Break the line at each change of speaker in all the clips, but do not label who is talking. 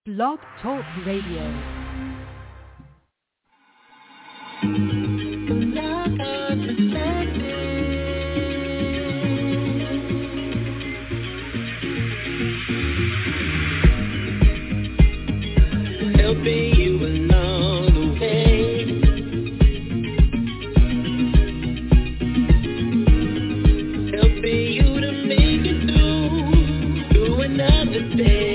Blog Talk Radio.
Helping you along the way, helping you to make it through another day.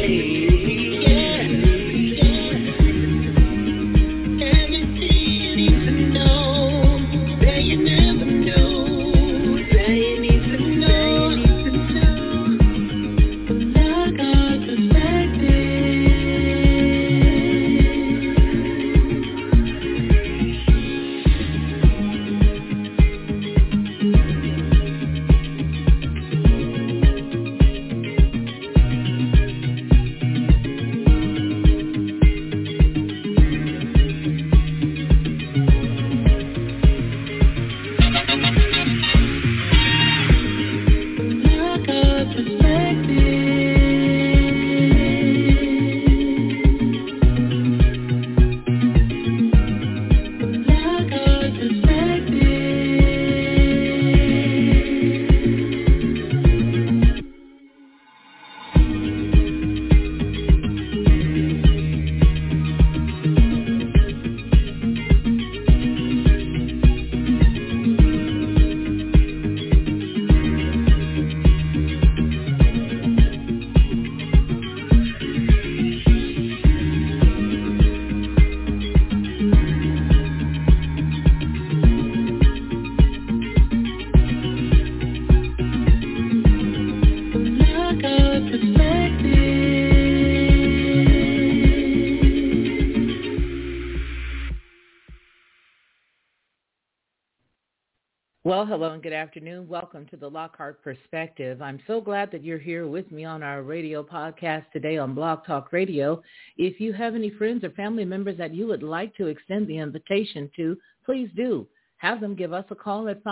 Well, hello and good afternoon. Welcome to the Lockhart Perspective. I'm so glad that you're here with me on our radio podcast today on Blog Talk Radio. If you have any friends or family members that you would like to extend the invitation to, please do. Have them give us a call at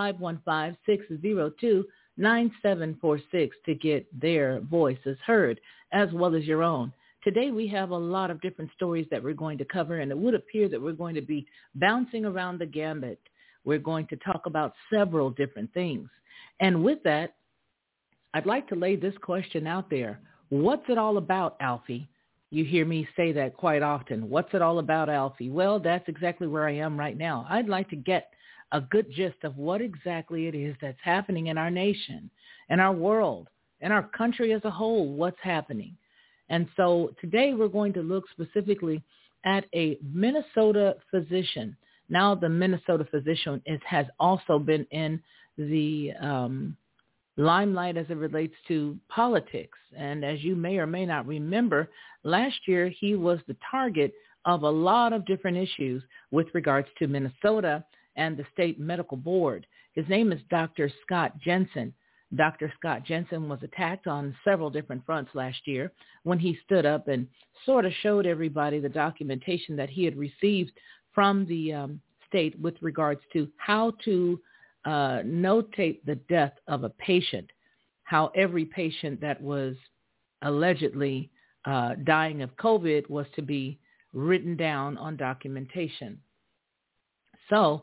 515-602-9746 to get their voices heard, as well as your own. Today we have a lot of different stories that we're going to cover, and it would appear that we're going to be bouncing around the gambit. We're going to talk about several different things. And with that, I'd like to lay this question out there. What's it all about, Alfie? You hear me say that quite often. What's it all about, Alfie? Well, that's exactly where I am right now. I'd like to get a good gist of what exactly it is that's happening in our nation, in our world, in our country as a whole, what's happening. And so today we're going to look specifically at a Minnesota physician. Now, the Minnesota physician has also been in the limelight as it relates to politics. And as you may or may not remember, last year he was the target of a lot of different issues with regards to Minnesota and the state medical board. His name is Dr. Scott Jensen. Dr. Scott Jensen was attacked on several different fronts last year when he stood up and sort of showed everybody the documentation that he had received from the state with regards to how to notate the death of a patient, how every patient that was allegedly dying of COVID was to be written down on documentation. So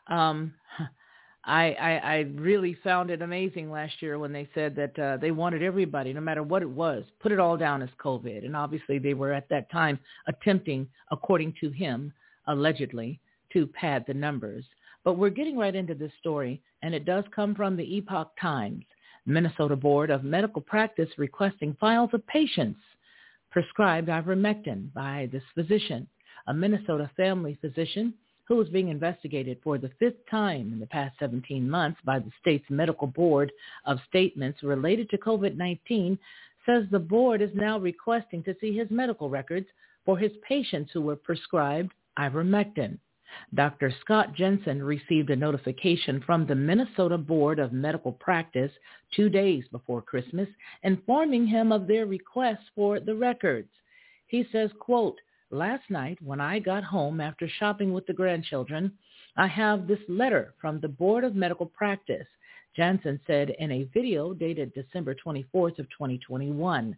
I really found it amazing last year when they said that they wanted everybody, no matter what it was, put it all down as COVID. And obviously they were at that time attempting, according to him, allegedly, to pad the numbers. But we're getting right into this story, and it does come from the Epoch Times. Minnesota Board of Medical Practice requesting files of patients prescribed ivermectin by this physician, a Minnesota family physician who is being investigated for the fifth time in the past 17 months by the state's medical board of statements related to COVID-19, says the board is now requesting to see his medical records for his patients who were prescribed ivermectin. Dr. Scott Jensen received a notification from the Minnesota Board of Medical Practice 2 days before Christmas, informing him of their request for the records. He says, quote, "Last night when I got home after shopping with the grandchildren, I have this letter from the Board of Medical Practice," Jensen said in a video dated December 24th of 2021.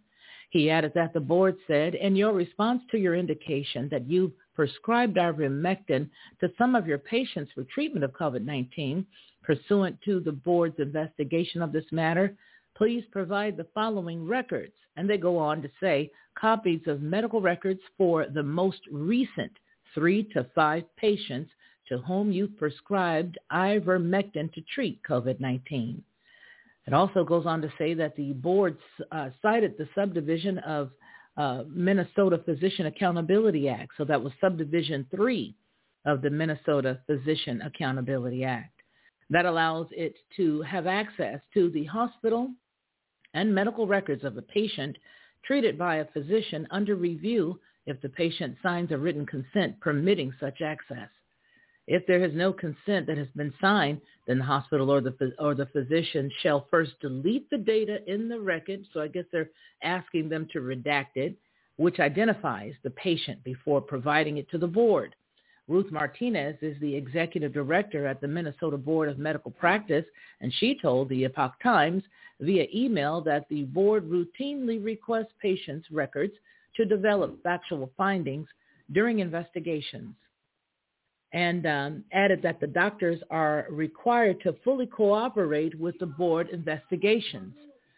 He added that the board said, in your response to your indication that you prescribed ivermectin to some of your patients for treatment of COVID-19, pursuant to the board's investigation of this matter, please provide the following records. And they go on to say copies of medical records for the most recent 3 to 5 patients to whom you prescribed ivermectin to treat COVID-19. It also goes on to say that the board cited the subdivision of Minnesota Physician Accountability Act. So that was subdivision 3 of the Minnesota Physician Accountability Act. That allows it to have access to the hospital and medical records of a patient treated by a physician under review if the patient signs a written consent permitting such access. If there is no consent that has been signed, then the hospital or the physician shall first delete the data in the record. So I guess they're asking them to redact it, which identifies the patient before providing it to the board. Ruth Martinez is the executive director at the Minnesota Board of Medical Practice, and she told the Epoch Times via email that the board routinely requests patients' records to develop factual findings during investigations, and added that the doctors are required to fully cooperate with the board investigations.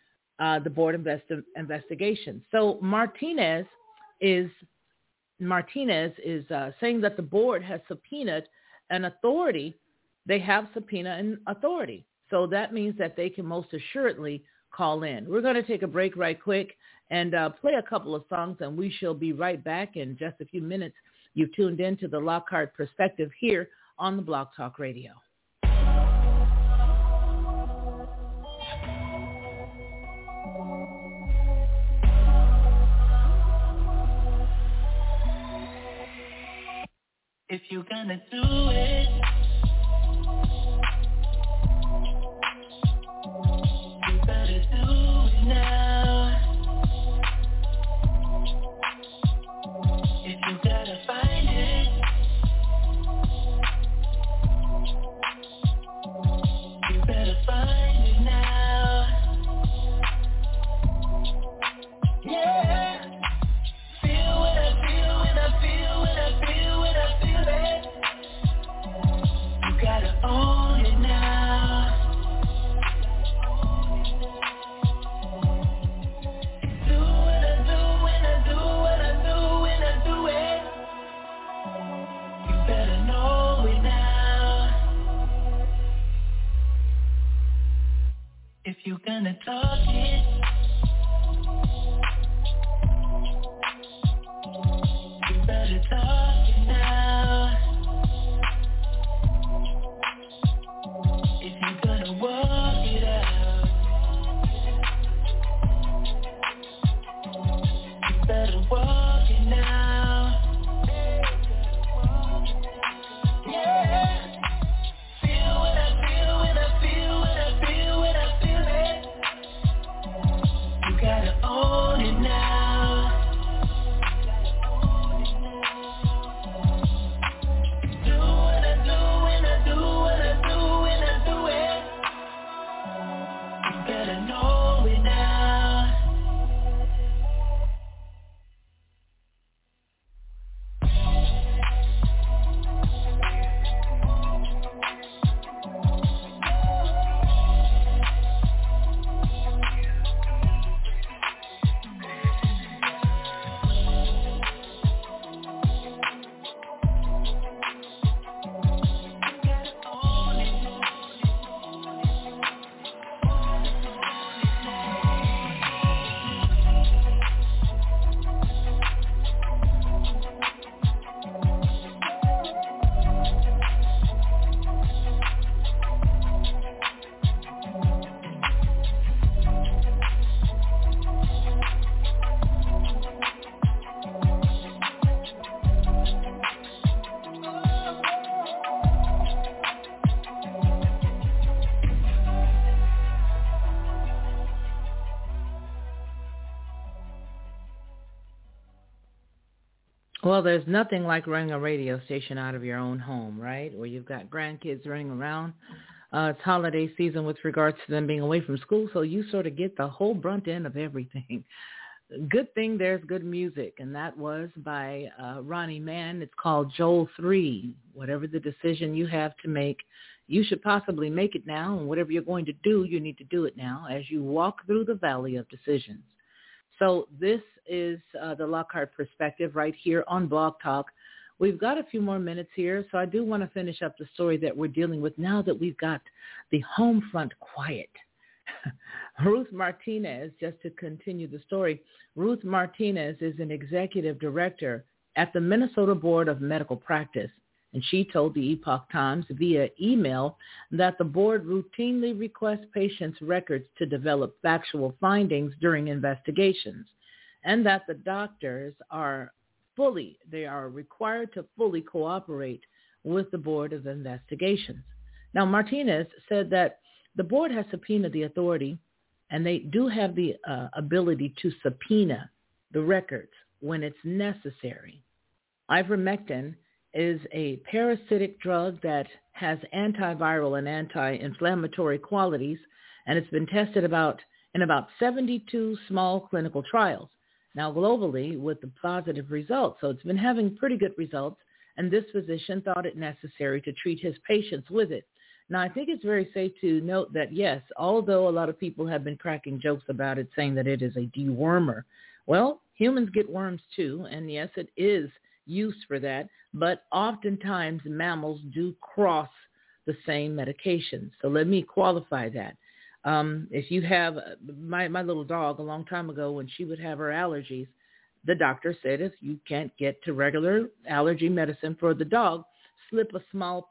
So Martinez is saying that the board has subpoenaed an authority. They have subpoena and authority. So that means that they can most assuredly call in. We're going to take a break right quick and play a couple of songs, and we shall be right back in just a few minutes. You've tuned in to the Lockhart Perspective here on the Blog Talk Radio.
If you're gonna do it, you better do it now. If you gotta find it, you better find it now. Yeah. Feel what I feel when I feel what I feel when I feel it. You gotta own it now. Do what I do when I do what I do when I do it. You better know it now. If you're gonna talk it, you better talk it now. If you're gonna walk it out, you better walk it now. Yeah. Feel what I feel when I feel what I feel when I feel it. You gotta own it now. Do what I do when I do what I do when I do it. You better know it now.
Well, there's nothing like running a radio station out of your own home, right? Where you've got grandkids running around. It's holiday season with regards to them being away from school, so you sort of get the whole brunt end of everything. Good Thing There's Good Music, and that was by Ronnie Mann. It's called Joel 3. Whatever the decision you have to make, you should possibly make it now, and whatever you're going to do, you need to do it now as you walk through the valley of decisions. So this is the Lockhart Perspective right here on Blog Talk. We've got a few more minutes here, so I do want to finish up the story that we're dealing with now that we've got the home front quiet. Ruth Martinez, just to continue the story, Ruth Martinez is an executive director at the Minnesota Board of Medical Practice, and she told the Epoch Times via email that the board routinely requests patients' records to develop factual findings during investigations, and that the doctors are required to fully cooperate with the Board of Investigations. Now, Martinez said that the board has subpoenaed the authority, and they do have the ability to subpoena the records when it's necessary. Ivermectin is a parasitic drug that has antiviral and anti-inflammatory qualities, and it's been tested in about 72 small clinical trials. Now, globally, with the positive results. So it's been having pretty good results, and this physician thought it necessary to treat his patients with it. Now, I think it's very safe to note that, yes, although a lot of people have been cracking jokes about it, saying that it is a dewormer, well, humans get worms too, and yes, it is used for that, but oftentimes mammals do cross the same medications. So let me qualify that. If you have my little dog a long time ago, when she would have her allergies, the doctor said if you can't get to regular allergy medicine for the dog, slip her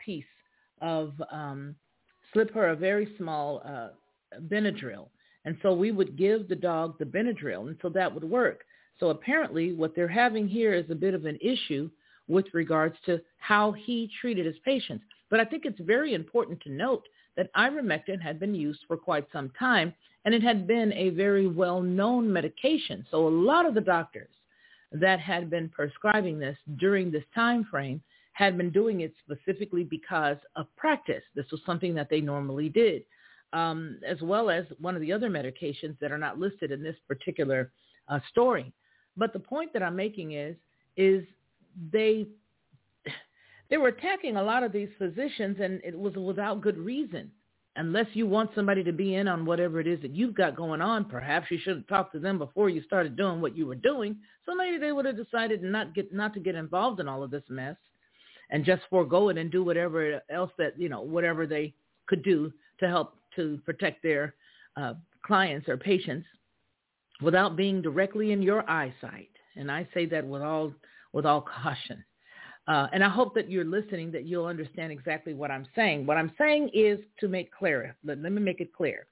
a very small Benadryl. And so we would give the dog the Benadryl, and so that would work. So apparently what they're having here is a bit of an issue with regards to how he treated his patients. But I think it's very important to note that ivermectin had been used for quite some time, and it had been a very well-known medication. So a lot of the doctors that had been prescribing this during this time frame had been doing it specifically because of practice. This was something that they normally did, as well as one of the other medications that are not listed in this particular story. But the point that I'm making is they were attacking a lot of these physicians, and it was without good reason. Unless you want somebody to be in on whatever it is that you've got going on, perhaps you should have talked to them before you started doing what you were doing. So maybe they would have decided not to get involved in all of this mess and just forego it and do whatever else that, whatever they could do to help to protect their clients or patients without being directly in your eyesight. And I say that with all caution. And I hope that you're listening, that you'll understand exactly what I'm saying. What I'm saying is to make clear. Let me make it clear.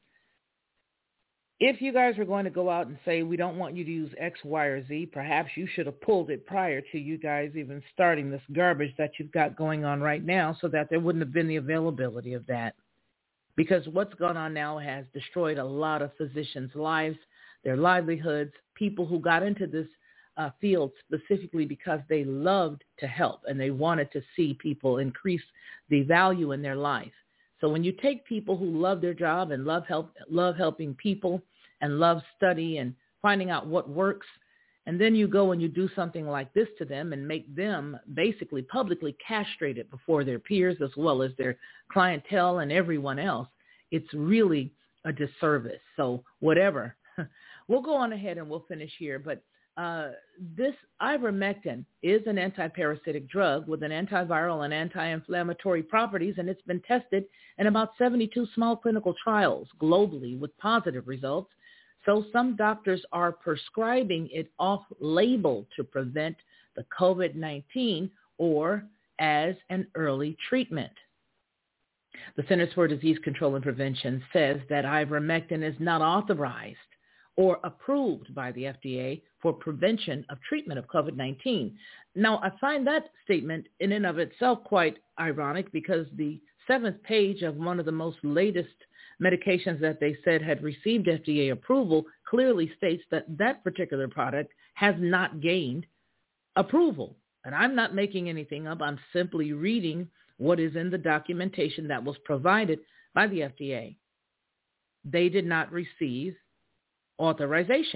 If you guys are going to go out and say, we don't want you to use X, Y, or Z, perhaps you should have pulled it prior to you guys even starting this garbage that you've got going on right now, so that there wouldn't have been the availability of that. Because what's gone on now has destroyed a lot of physicians' lives, their livelihoods, people who got into this field specifically because they loved to help and they wanted to see people increase the value in their life. So when you take people who love their job and love helping people and love study and finding out what works, and then you go and you do something like this to them and make them basically publicly castrated before their peers as well as their clientele and everyone else, it's really a disservice. So whatever, we'll go on ahead and we'll finish here. But this ivermectin is an antiparasitic drug with an antiviral and anti-inflammatory properties, and it's been tested in about 72 small clinical trials globally with positive results. So some doctors are prescribing it off-label to prevent the COVID-19 or as an early treatment. The Centers for Disease Control and Prevention says that ivermectin is not authorized or approved by the FDA for prevention of treatment of COVID-19. Now, I find that statement in and of itself quite ironic because the 7th page of one of the most latest medications that they said had received FDA approval clearly states that that particular product has not gained approval. And I'm not making anything up. I'm simply reading what is in the documentation that was provided by the FDA. They did not receive authorization.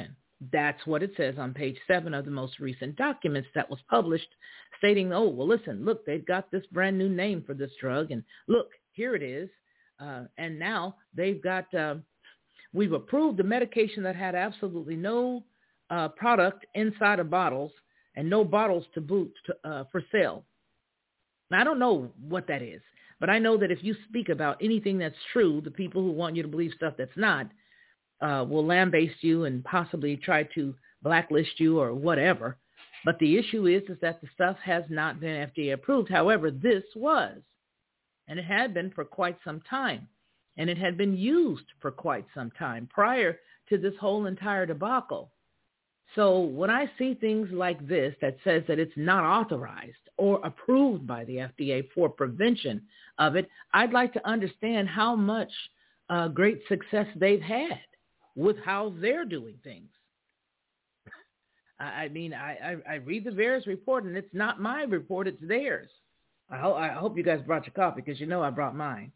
That's what it says on page 7 of the most recent documents that was published, stating, oh, well, listen, look, they've got this brand new name for this drug, and look, here it is. And now they've got, we've approved the medication that had absolutely no product inside of bottles and no bottles to boot for sale. Now, I don't know what that is, but I know that if you speak about anything that's true, the people who want you to believe stuff that's not will lambaste you and possibly try to blacklist you or whatever. But the issue is that the stuff has not been FDA approved. However, this was, and it had been for quite some time, and it had been used for quite some time prior to this whole entire debacle. So when I see things like this that says that it's not authorized or approved by the FDA for prevention of it, I'd like to understand how much great success they've had with how they're doing things. I mean, I read the VAERS report, and it's not my report, it's theirs. I hope you guys brought your copy, because you know I brought mine.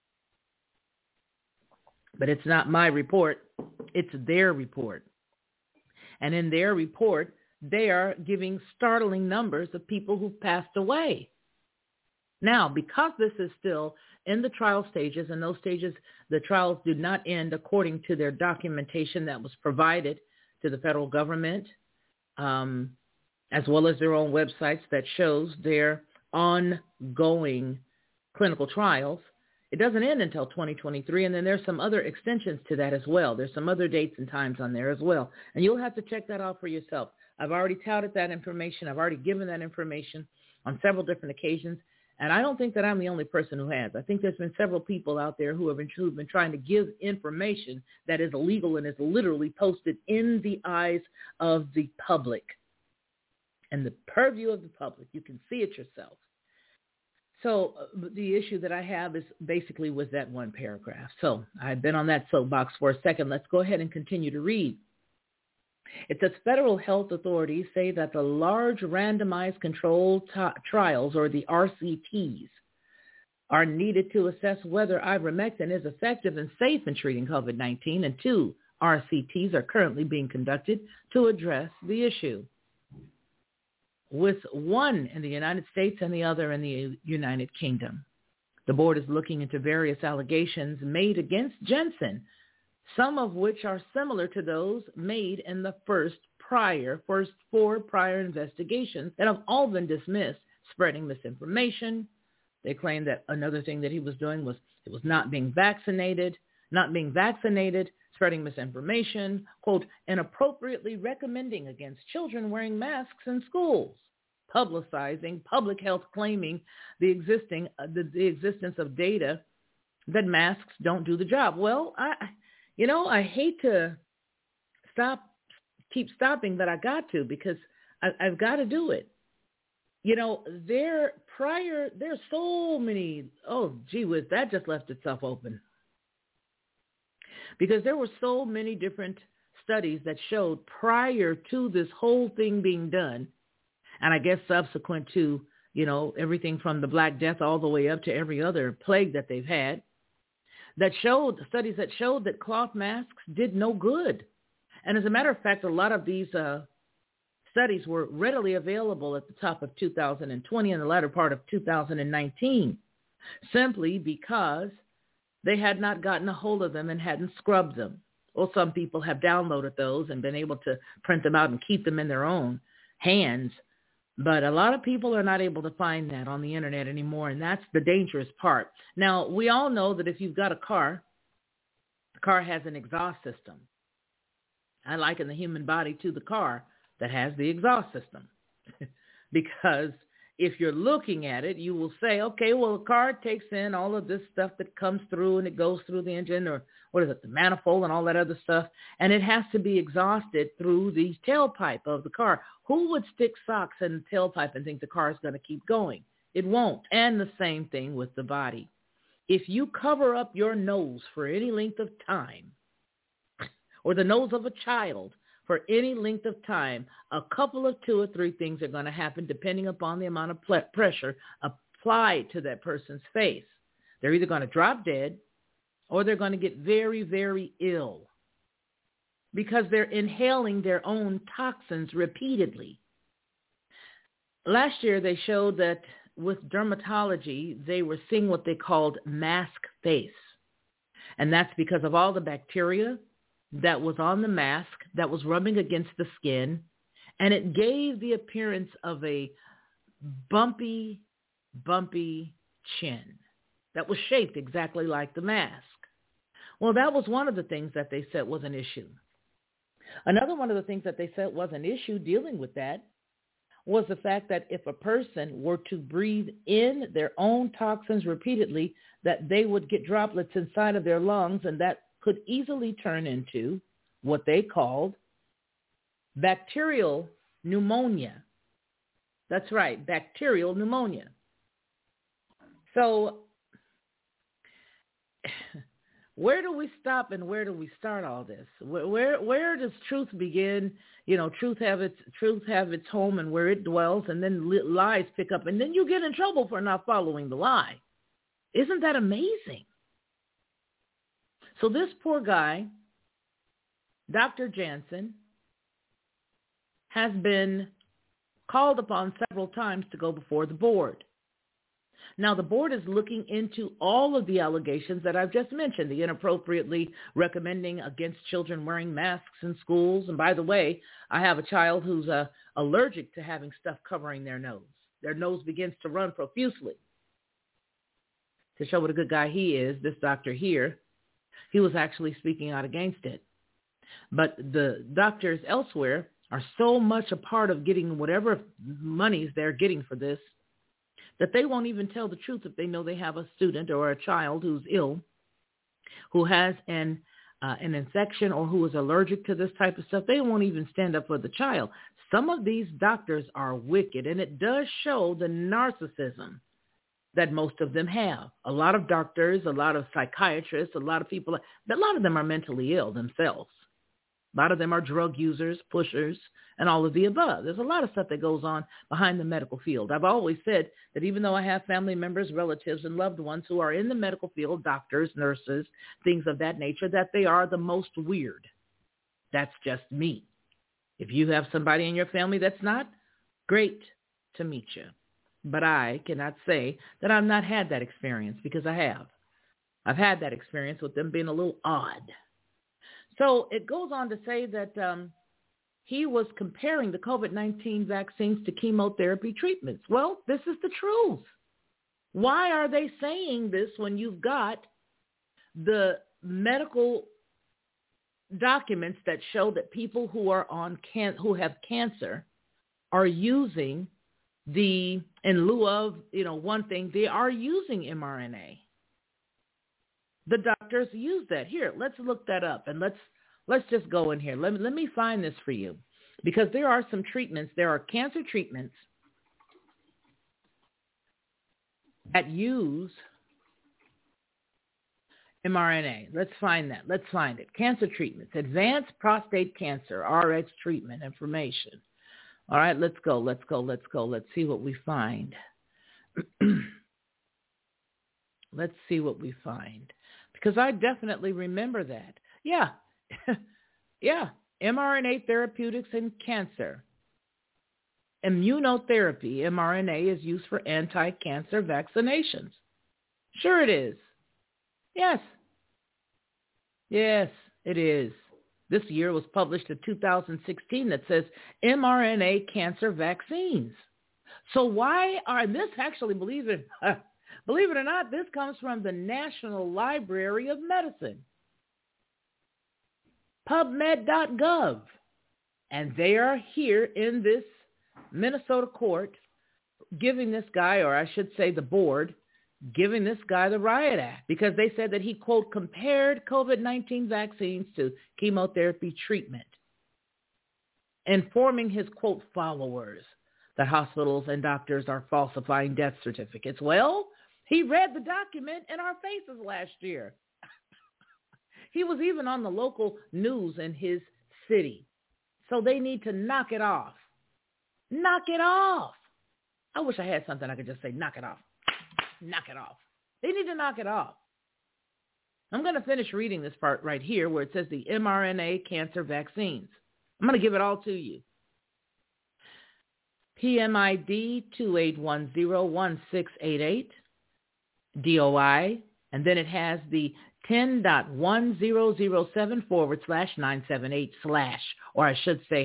But it's not my report, it's their report. And in their report, they are giving startling numbers of people who've passed away. Now, because this is still in the trial stages, and those stages, the trials do not end according to their documentation that was provided to the federal government, as well as their own websites that shows their ongoing clinical trials. It doesn't end until 2023, and then there's some other extensions to that as well. There's some other dates and times on there as well, and you'll have to check that out for yourself. I've already touted that information. I've already given that information on several different occasions, and I don't think that I'm the only person who has. I think there's been several people out there who've been trying to give information that is illegal and is literally posted in the eyes of the public and the purview of the public. You can see it yourself. So the issue that I have is basically with that one paragraph. So I've been on that soapbox for a second. Let's go ahead and continue to read. It says federal health authorities say that the large randomized controlled trials, or the RCTs, are needed to assess whether ivermectin is effective and safe in treating COVID-19, and 2 RCTs are currently being conducted to address the issue, with one in the United States and the other in the United Kingdom. The board is looking into various allegations made against Janssen, some of which are similar to those made in the first 4 prior investigations that have all been dismissed, spreading misinformation. They claim that another thing that he was doing was not being vaccinated, spreading misinformation, quote, inappropriately recommending against children wearing masks in schools, publicizing public health, claiming the existence of data that masks don't do the job. Well, I hate to keep stopping, but I got to, because I've got to do it. There's so many, oh, gee whiz, that just left itself open. Because there were so many different studies that showed prior to this whole thing being done, and I guess subsequent to, everything from the Black Death all the way up to every other plague that they've had, studies that showed that cloth masks did no good. And as a matter of fact, a lot of these studies were readily available at the top of 2020 and the latter part of 2019, simply because they had not gotten a hold of them and hadn't scrubbed them. Well, some people have downloaded those and been able to print them out and keep them in their own hands. But a lot of people are not able to find that on the internet anymore, and that's the dangerous part. Now, we all know that if you've got a car, the car has an exhaust system. I liken the human body to the car that has the exhaust system. Because if you're looking at it, you will say, okay, well, the car takes in all of this stuff that comes through and it goes through the engine, or the manifold and all that other stuff, and it has to be exhausted through the tailpipe of the car. Who would stick socks in the tailpipe and think the car is going to keep going? It won't. And the same thing with the body. If you cover up your nose for any length of time, or the nose of a child for any length of time, a couple of 2 or 3 things are going to happen depending upon the amount of pressure applied to that person's face. They're either going to drop dead or they're going to get very, very ill. because they're inhaling their own toxins repeatedly. Last year, they showed that with dermatology, they were seeing what they called mask face. And that's because of all the bacteria that was on the mask that was rubbing against the skin. And it gave the appearance of a bumpy chin that was shaped exactly like the mask. Well, that was one of the things that they said was an issue. Another one of the things that they said was an issue dealing with that was the fact that if a person were to breathe in their own toxins repeatedly, that they would get droplets inside of their lungs, and that could easily turn into what they called bacterial pneumonia. That's right, bacterial pneumonia. So where do we stop and where do we start all this? Where does truth begin? You know, truth have its home and where it dwells, and then lies pick up, and then you get in trouble for not following the lie. Isn't that amazing? So this poor guy, Dr. Jansen, has been called upon several times to go before the board. Now, the board is looking into all of the allegations that I've just mentioned, the inappropriately recommending against children wearing masks in schools. And by the way, I have a child who's allergic to having stuff covering their nose. Their nose begins to run profusely. To show what a good guy he is, this doctor here, he was actually speaking out against it. But the doctors elsewhere are so much a part of getting whatever monies they're getting for this that they won't even tell the truth if they know they have a student or a child who's ill, who has an infection or who is allergic to this type of stuff. They won't even stand up for the child. Some of these doctors are wicked, and it does show the narcissism that most of them have. A lot of doctors, a lot of psychiatrists, a lot of people, a lot of them are mentally ill themselves. A lot of them are drug users, pushers, and all of the above. There's a lot of stuff that goes on behind the medical field. I've always said that even though I have family members, relatives, and loved ones who are in the medical field, doctors, nurses, things of that nature, that they are the most weird. That's just me. If you have somebody in your family that's not, great to meet you. But I cannot say that I've not had that experience, because I have. I've had that experience with them being a little odd. So it goes on to say that he was comparing the COVID-19 vaccines to chemotherapy treatments. Well, this is the truth. Why are they saying this when you've got the medical documents that show that people who are who have cancer are using in lieu of, one thing, they are using mRNA. The doctors use that. Here, let's look that up, and let's just go in here. Let me find this for you, because there are some treatments. There are cancer treatments that use mRNA. Let's find that. Let's find it. Cancer treatments. Advanced prostate cancer, RX treatment information. All right, let's go. Let's see what we find. Let's see what we find. Because I definitely remember that. Yeah. Yeah. mRNA therapeutics in cancer. Immunotherapy, mRNA, is used for anti-cancer vaccinations. Sure it is. Yes. Yes, it is. This year was published in 2016 that says mRNA cancer vaccines. So why are this actually, believe it or not, this comes from the National Library of Medicine, PubMed.gov. And they are here in this Minnesota court giving this guy, or I should say the board, giving this guy the riot act, because they said that he, quote, compared COVID-19 vaccines to chemotherapy treatment, informing his, quote, followers that hospitals and doctors are falsifying death certificates. Well, he read the document in our faces last year. He was even on the local news in his city. So they need to knock it off. Knock it off. I wish I had something I could just say, knock it off. Knock it off. They need to knock it off. I'm going to finish reading this part right here where it says the mRNA cancer vaccines. I'm going to give it all to you. PMID 28101688, DOI, and then it has the 10.1007/978/ or I should say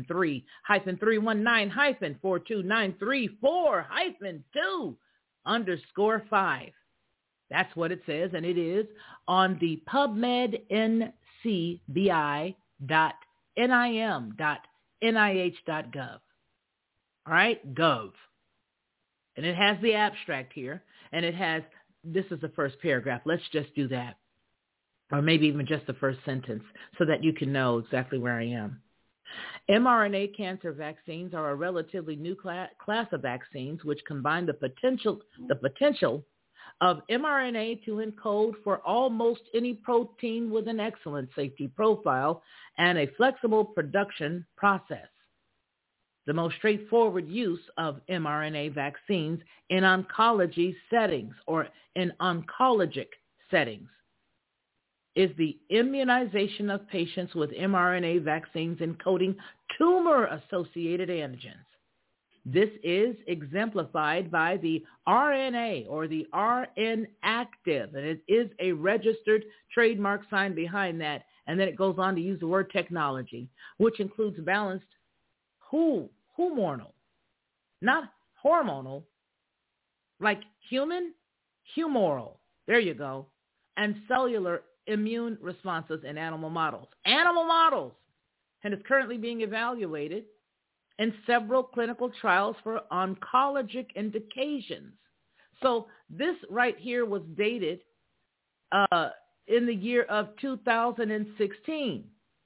-3-319-42934-2/5. That's what it says, and it is on the PubMedNCBI.nim.nih.gov. All right, gov. And it has the abstract here, and it has, this is the first paragraph. Let's just do that, or maybe even just the first sentence so that you can know exactly where I am. mRNA cancer vaccines are a relatively new class of vaccines which combine the potential of mRNA to encode for almost any protein with an excellent safety profile and a flexible production process. The most straightforward use of mRNA vaccines in oncology settings or in oncologic settings is the immunization of patients with mRNA vaccines encoding tumor-associated antigens. This is exemplified by the RNA or the RNactive, and it is a registered trademark sign behind that. And then it goes on to use the word technology, which includes balanced humoral, not hormonal, like human, humoral, there you go, and cellular immune responses in animal models, and is currently being evaluated in several clinical trials for oncologic indications. So this right here was dated in the year of 2016.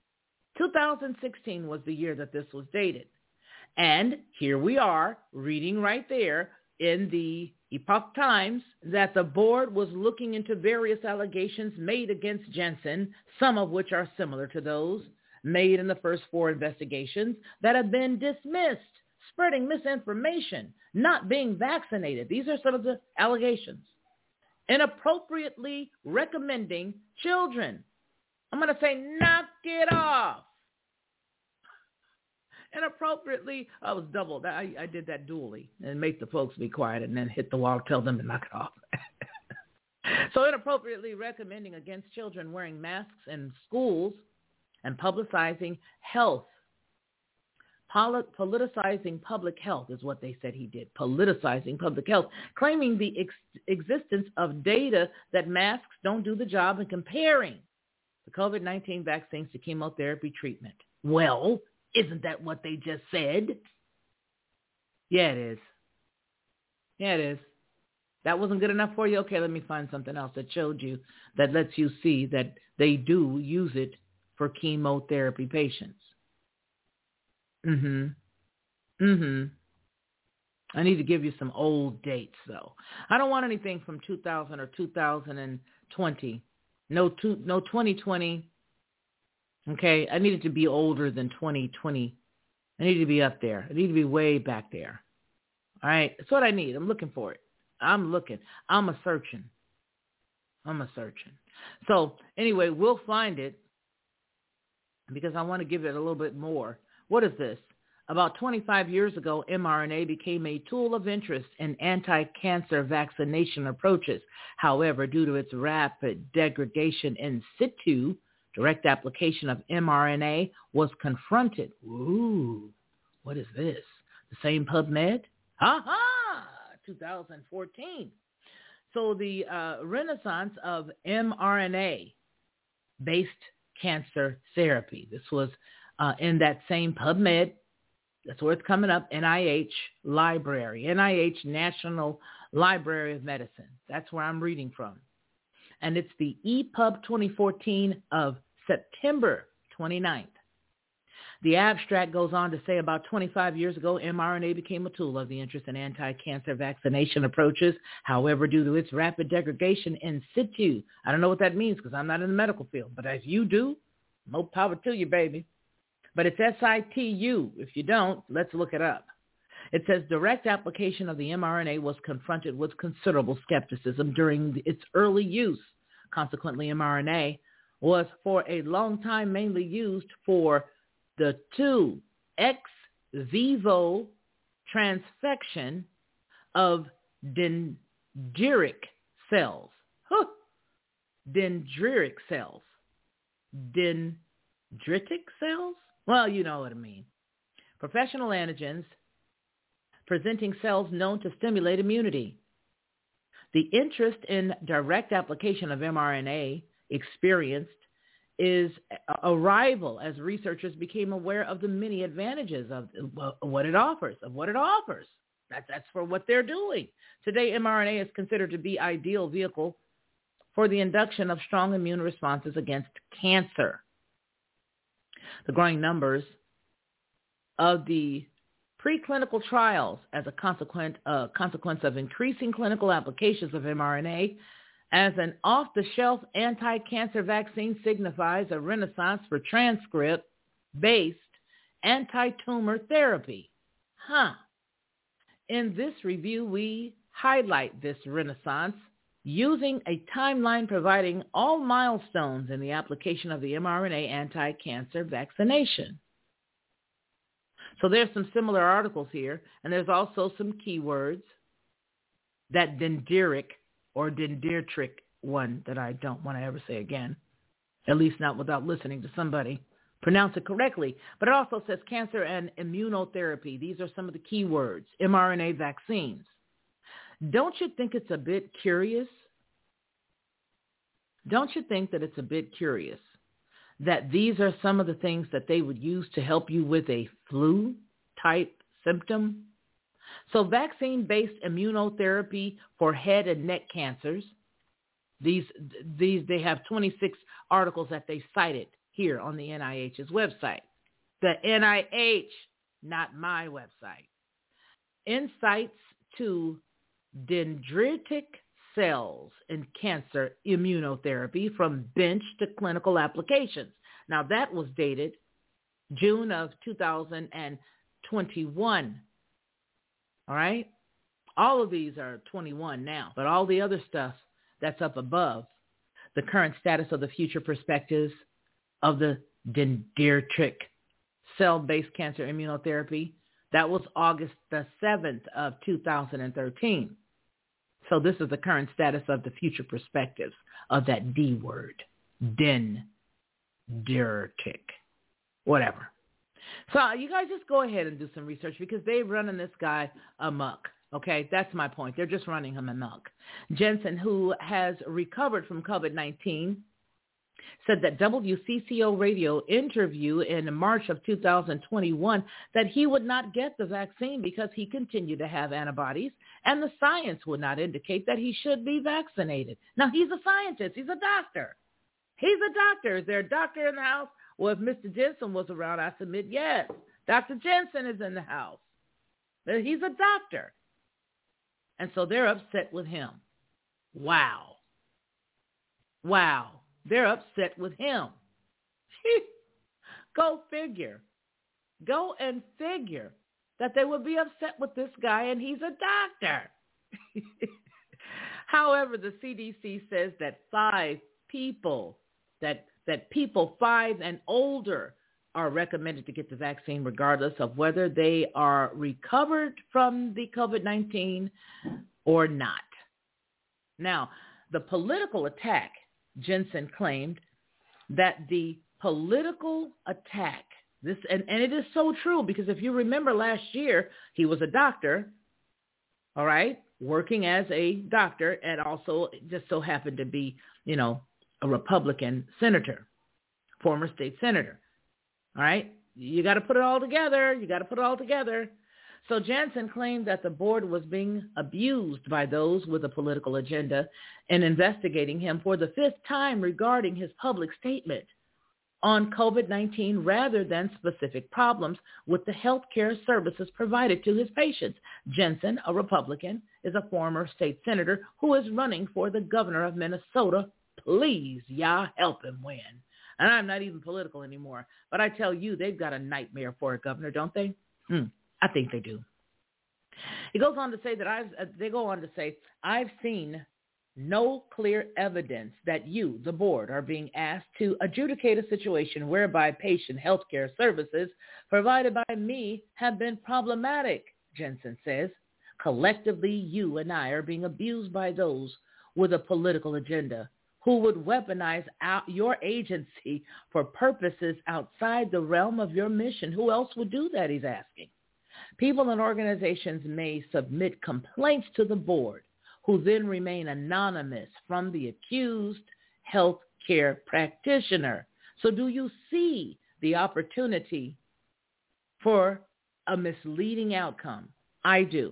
2016 was the year that this was dated. And here we are reading right there in the Epoch Times that the board was looking into various allegations made against Janssen, some of which are similar to those made in the first 4 investigations that have been dismissed, spreading misinformation, not being vaccinated. These are some of the allegations. Inappropriately recommending children. I'm going to say, knock it off. Inappropriately, I was doubled. I did that dually and make the folks be quiet and then hit the wall, tell them to knock it off. So inappropriately recommending against children wearing masks in schools and publicizing health. Politicizing public health is what they said he did. Politicizing public health, claiming the existence of data that masks don't do the job and comparing the COVID-19 vaccines to chemotherapy treatment. Well, isn't that what they just said? Yeah, it is. Yeah, it is. That wasn't good enough for you? Okay, let me find something else that showed you, that lets you see that they do use it for chemotherapy patients. I need to give you some old dates, though. I don't want anything from 2000 or 2020. No 2020. Okay, I need it to be older than 2020. I need to be up there. I need to be way back there. All right, that's what I need. I'm looking for it. I'm looking. I'm a-searching. So anyway, we'll find it because I want to give it a little bit more. What is this? About 25 years ago, mRNA became a tool of interest in anti-cancer vaccination approaches. However, due to its rapid degradation in situ, direct application of mRNA was confronted. Ooh, what is this? The same PubMed? 2014. So the renaissance of mRNA-based cancer therapy. This was in that same PubMed. That's where it's coming up, NIH Library, NIH National Library of Medicine. That's where I'm reading from. And it's the EPUB 2014 of September 29th. The abstract goes on to say about 25 years ago, mRNA became a tool of the interest in anti-cancer vaccination approaches. However, due to its rapid degradation in situ, I don't know what that means because I'm not in the medical field, but if you do, more power to you, baby. But it's SITU. If you don't, let's look it up. It says direct application of the mRNA was confronted with considerable skepticism during its early use, consequently mRNA, was for a long time mainly used for the 2 ex vivo transfection of dendritic cells. Dendritic cells. Dendritic cells? Well, you know what I mean. Professional antigens presenting cells known to stimulate immunity. The interest in direct application of mRNA experienced is a rival as researchers became aware of the many advantages of what it offers, That's for what they're doing. Today, mRNA is considered to be ideal vehicle for the induction of strong immune responses against cancer. The growing numbers of the preclinical trials as a consequence of increasing clinical applications of mRNA as an off-the-shelf anti-cancer vaccine signifies a renaissance for transcript-based anti-tumor therapy. In this review, we highlight this renaissance using a timeline providing all milestones in the application of the mRNA anti-cancer vaccination. So there's some similar articles here, and there's also some keywords. That dendritic or dendritic one that I don't want to ever say again, at least not without listening to somebody pronounce it correctly. But it also says cancer and immunotherapy. These are some of the keywords, mRNA vaccines. Don't you think it's a bit curious? Don't you think that it's a bit curious that these are some of the things that they would use to help you with a flu-type symptom? So vaccine-based immunotherapy for head and neck cancers, these they have 26 articles that they cited here on the NIH's website. The NIH, not my website. Insights to dendritic cells in cancer immunotherapy from bench to clinical applications. Now that was dated June of 2021. All right? All of these are 21 now, but all the other stuff that's up above, the current status of the future perspectives of the dendritic cell-based cancer immunotherapy, that was August the 7th of 2013. So this is the current status of the future perspectives of that D word, dendritic, whatever. So you guys just go ahead and do some research because they're running this guy amok. Okay, that's my point. They're just running him amok. Jensen, who has recovered from COVID-19, said that WCCO radio interview in March of 2021 that he would not get the vaccine because he continued to have antibodies and the science would not indicate that he should be vaccinated. Now, he's a scientist. He's a doctor. Is there a doctor in the house? Well, if Mr. Jensen was around, I submit yes. Dr. Jensen is in the house. He's a doctor. And so they're upset with him. Wow. They're upset with him. Go figure. Go and figure that they would be upset with this guy and he's a doctor. However, the CDC says that people 5 and older are recommended to get the vaccine regardless of whether they are recovered from the COVID-19 or not. Now, the political attack, Jensen claimed that the political attack, and it is so true because if you remember last year, he was a doctor, all right, working as a doctor and also just so happened to be, a Republican senator, former state senator. All right. You got to put it all together. So Jansen claimed that the board was being abused by those with a political agenda in investigating him for the 5th time regarding his public statement on COVID-19 rather than specific problems with the health care services provided to his patients. Jensen, a Republican, is a former state senator who is running for the governor of Minnesota. Please, y'all, help him win. And I'm not even political anymore. But I tell you, they've got a nightmare for a governor, don't they? I think they do. He goes on to say that I've seen no clear evidence that you, the board, are being asked to adjudicate a situation whereby patient health care services provided by me have been problematic, Jensen says. Collectively, you and I are being abused by those with a political agenda who would weaponize your agency for purposes outside the realm of your mission. Who else would do that, he's asking. People and organizations may submit complaints to the board, who then remain anonymous from the accused health care practitioner. So do you see the opportunity for a misleading outcome? I do.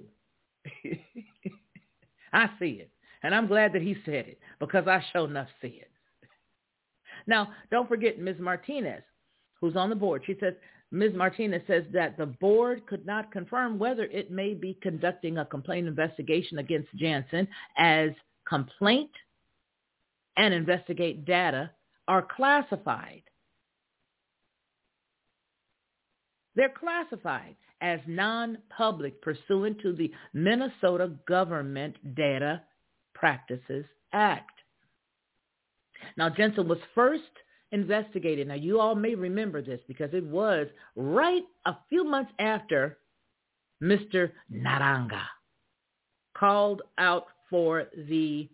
I see it. And I'm glad that he said it, because I sure enough see it. Now, don't forget Ms. Martinez, who's on the board. She says, Ms. Martinez says that the board could not confirm whether it may be conducting a complaint investigation against Janssen, as complaint and investigate data are classified. They're classified as non-public pursuant to the Minnesota Government Data Practices Act. Now, Jensen was first investigated. Now, you all may remember this because it was right a few months after Mr. Naranga called out for the,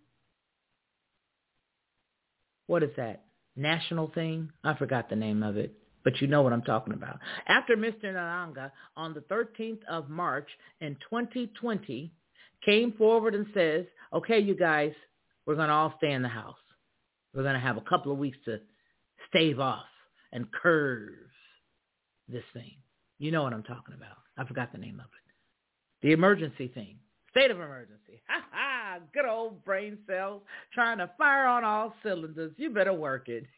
what is that, national thing? I forgot the name of it, but you know what I'm talking about. After Mr. Naranga, on the 13th of March in 2020, came forward and says, okay, you guys, we're going to all stay in the house. We're going to have a couple of weeks to stave off and curve this thing. You know what I'm talking about. I forgot the name of it. The emergency thing. State of emergency. Ha ha! Good old brain cells trying to fire on all cylinders. You better work it.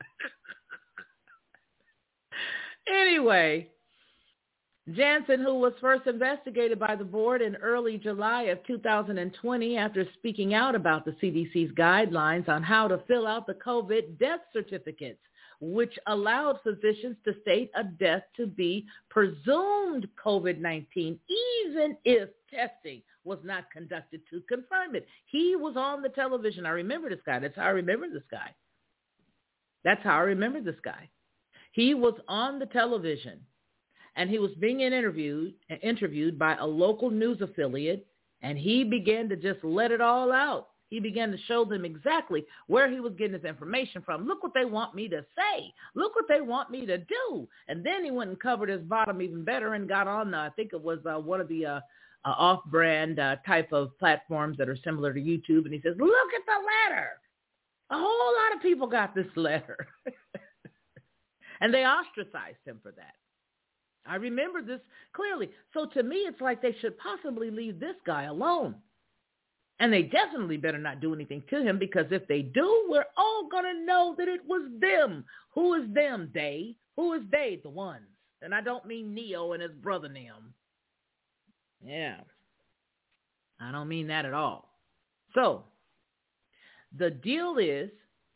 Anyway, Janssen, who was first investigated by the board in early July of 2020 after speaking out about the CDC's guidelines on how to fill out the COVID death certificates, which allowed physicians to state a death to be presumed COVID-19, even if testing was not conducted to confirm it. He was on the television. I remember this guy. That's how I remember this guy. That's how I remember this guy. He was on the television, and he was being interviewed by a local news affiliate, and he began to just let it all out. He began to show them exactly where he was getting his information from. Look what they want me to say. Look what they want me to do. And then he went and covered his bottom even better and got on, I think it was one of the off-brand type of platforms that are similar to YouTube. And he says, look at the letter. A whole lot of people got this letter. And they ostracized him for that. I remember this clearly. So to me, it's like they should possibly leave this guy alone. And they definitely better not do anything to him, because if they do, we're all going to know that it was them. Who is them? They. Who is they? The ones. And I don't mean Neo and his brother Neom. Yeah. I don't mean that at all. So the deal is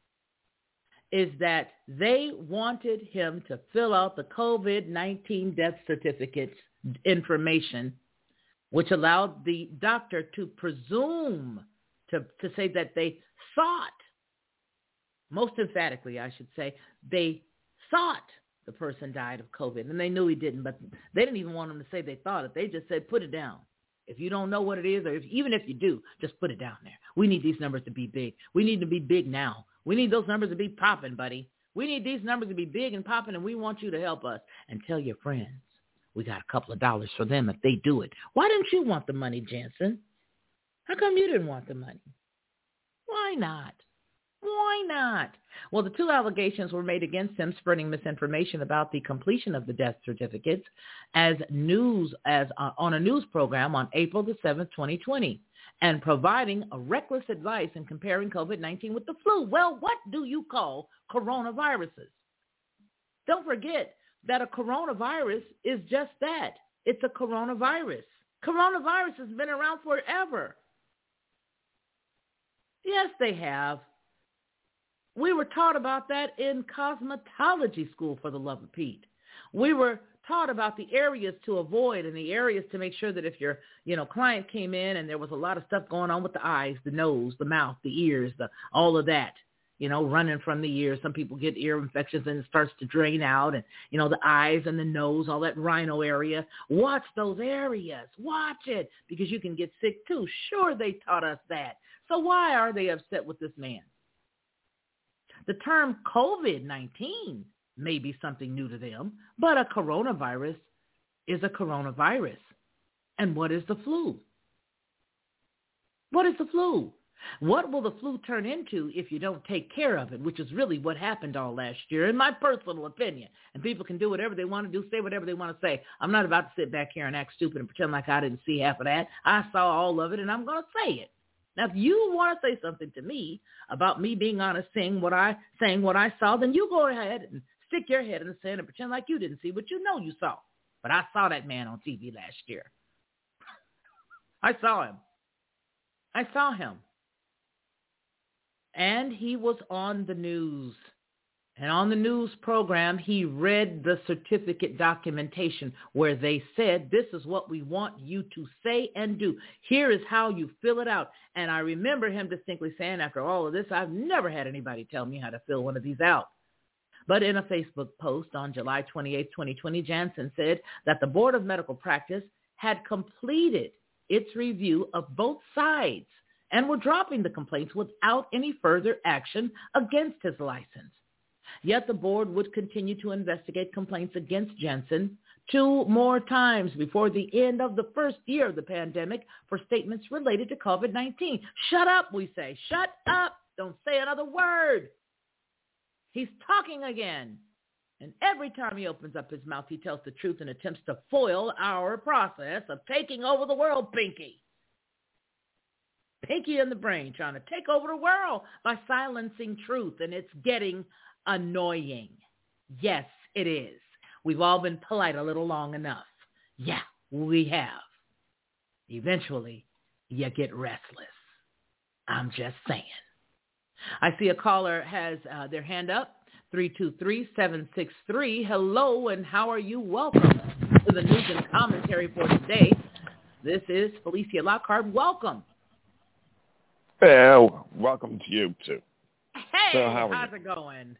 that they wanted him to fill out the COVID-19 death certificates information, which allowed the doctor to presume, to say that they thought, most emphatically I should say, they thought the person died of COVID, and they knew he didn't, but they didn't even want him to say they thought it. They just said, put it down. If you don't know what it is, or even if you do, just put it down there. We need these numbers to be big. We need to be big now. We need those numbers to be popping, buddy. We need these numbers to be big and popping, and we want you to help us. And tell your friends we got a couple of dollars for them if they do it. Why didn't you want the money, Jansen? How come you didn't want the money? Why not? Why not? Well, the two allegations were made against him, spreading misinformation about the completion of the death certificates on a news program on April the 7th, 2020, and providing a reckless advice in comparing COVID-19 with the flu. Well, what do you call coronaviruses? Don't forget that a coronavirus is just that. It's a coronavirus. Coronavirus has been around forever. Yes, they have. We were taught about that in cosmetology school, for the love of Pete. We were taught about the areas to avoid and the areas to make sure that if your, client came in and there was a lot of stuff going on with the eyes, the nose, the mouth, the ears, all of that, running from the ears. Some people get ear infections and it starts to drain out, and, the eyes and the nose, all that rhino area. Watch those areas. Watch it, because you can get sick too. Sure, they taught us that. So why are they upset with this man? The term COVID-19 may be something new to them, but a coronavirus is a coronavirus. And what is the flu? What is the flu? What will the flu turn into if you don't take care of it, which is really what happened all last year, in my personal opinion. And people can do whatever they want to do, say whatever they want to say. I'm not about to sit back here and act stupid and pretend like I didn't see half of that. I saw all of it, and I'm going to say it. Now, if you want to say something to me about me being honest, saying what I saw, then you go ahead and stick your head in the sand and pretend like you didn't see what you know you saw. But I saw that man on TV last year. I saw him. And he was on the news. And on the news program, he read the certificate documentation where they said, this is what we want you to say and do. Here is how you fill it out. And I remember him distinctly saying, after all of this, I've never had anybody tell me how to fill one of these out. But in a Facebook post on July 28, 2020, Janssen said that the Board of Medical Practice had completed its review of both sides and were dropping the complaints without any further action against his license. Yet the board would continue to investigate complaints against Janssen 2 more times before the end of the first year of the pandemic for statements related to COVID-19. Shut up, we say. Shut up. Don't say another word. He's talking again. And every time he opens up his mouth, he tells the truth and attempts to foil our process of taking over the world, Pinky. Pinky in the brain, trying to take over the world by silencing truth, and it's getting annoying. Yes, it is. We've all been polite a little long enough. Yeah, we have. Eventually, you get restless. I'm just saying. I see a caller has their hand up, 323-763. Hello, and how are you? Welcome to the news and commentary for today. This is Felicia Lockhart. Welcome.
Well, welcome to you, too.
Hey,
so
how's it going?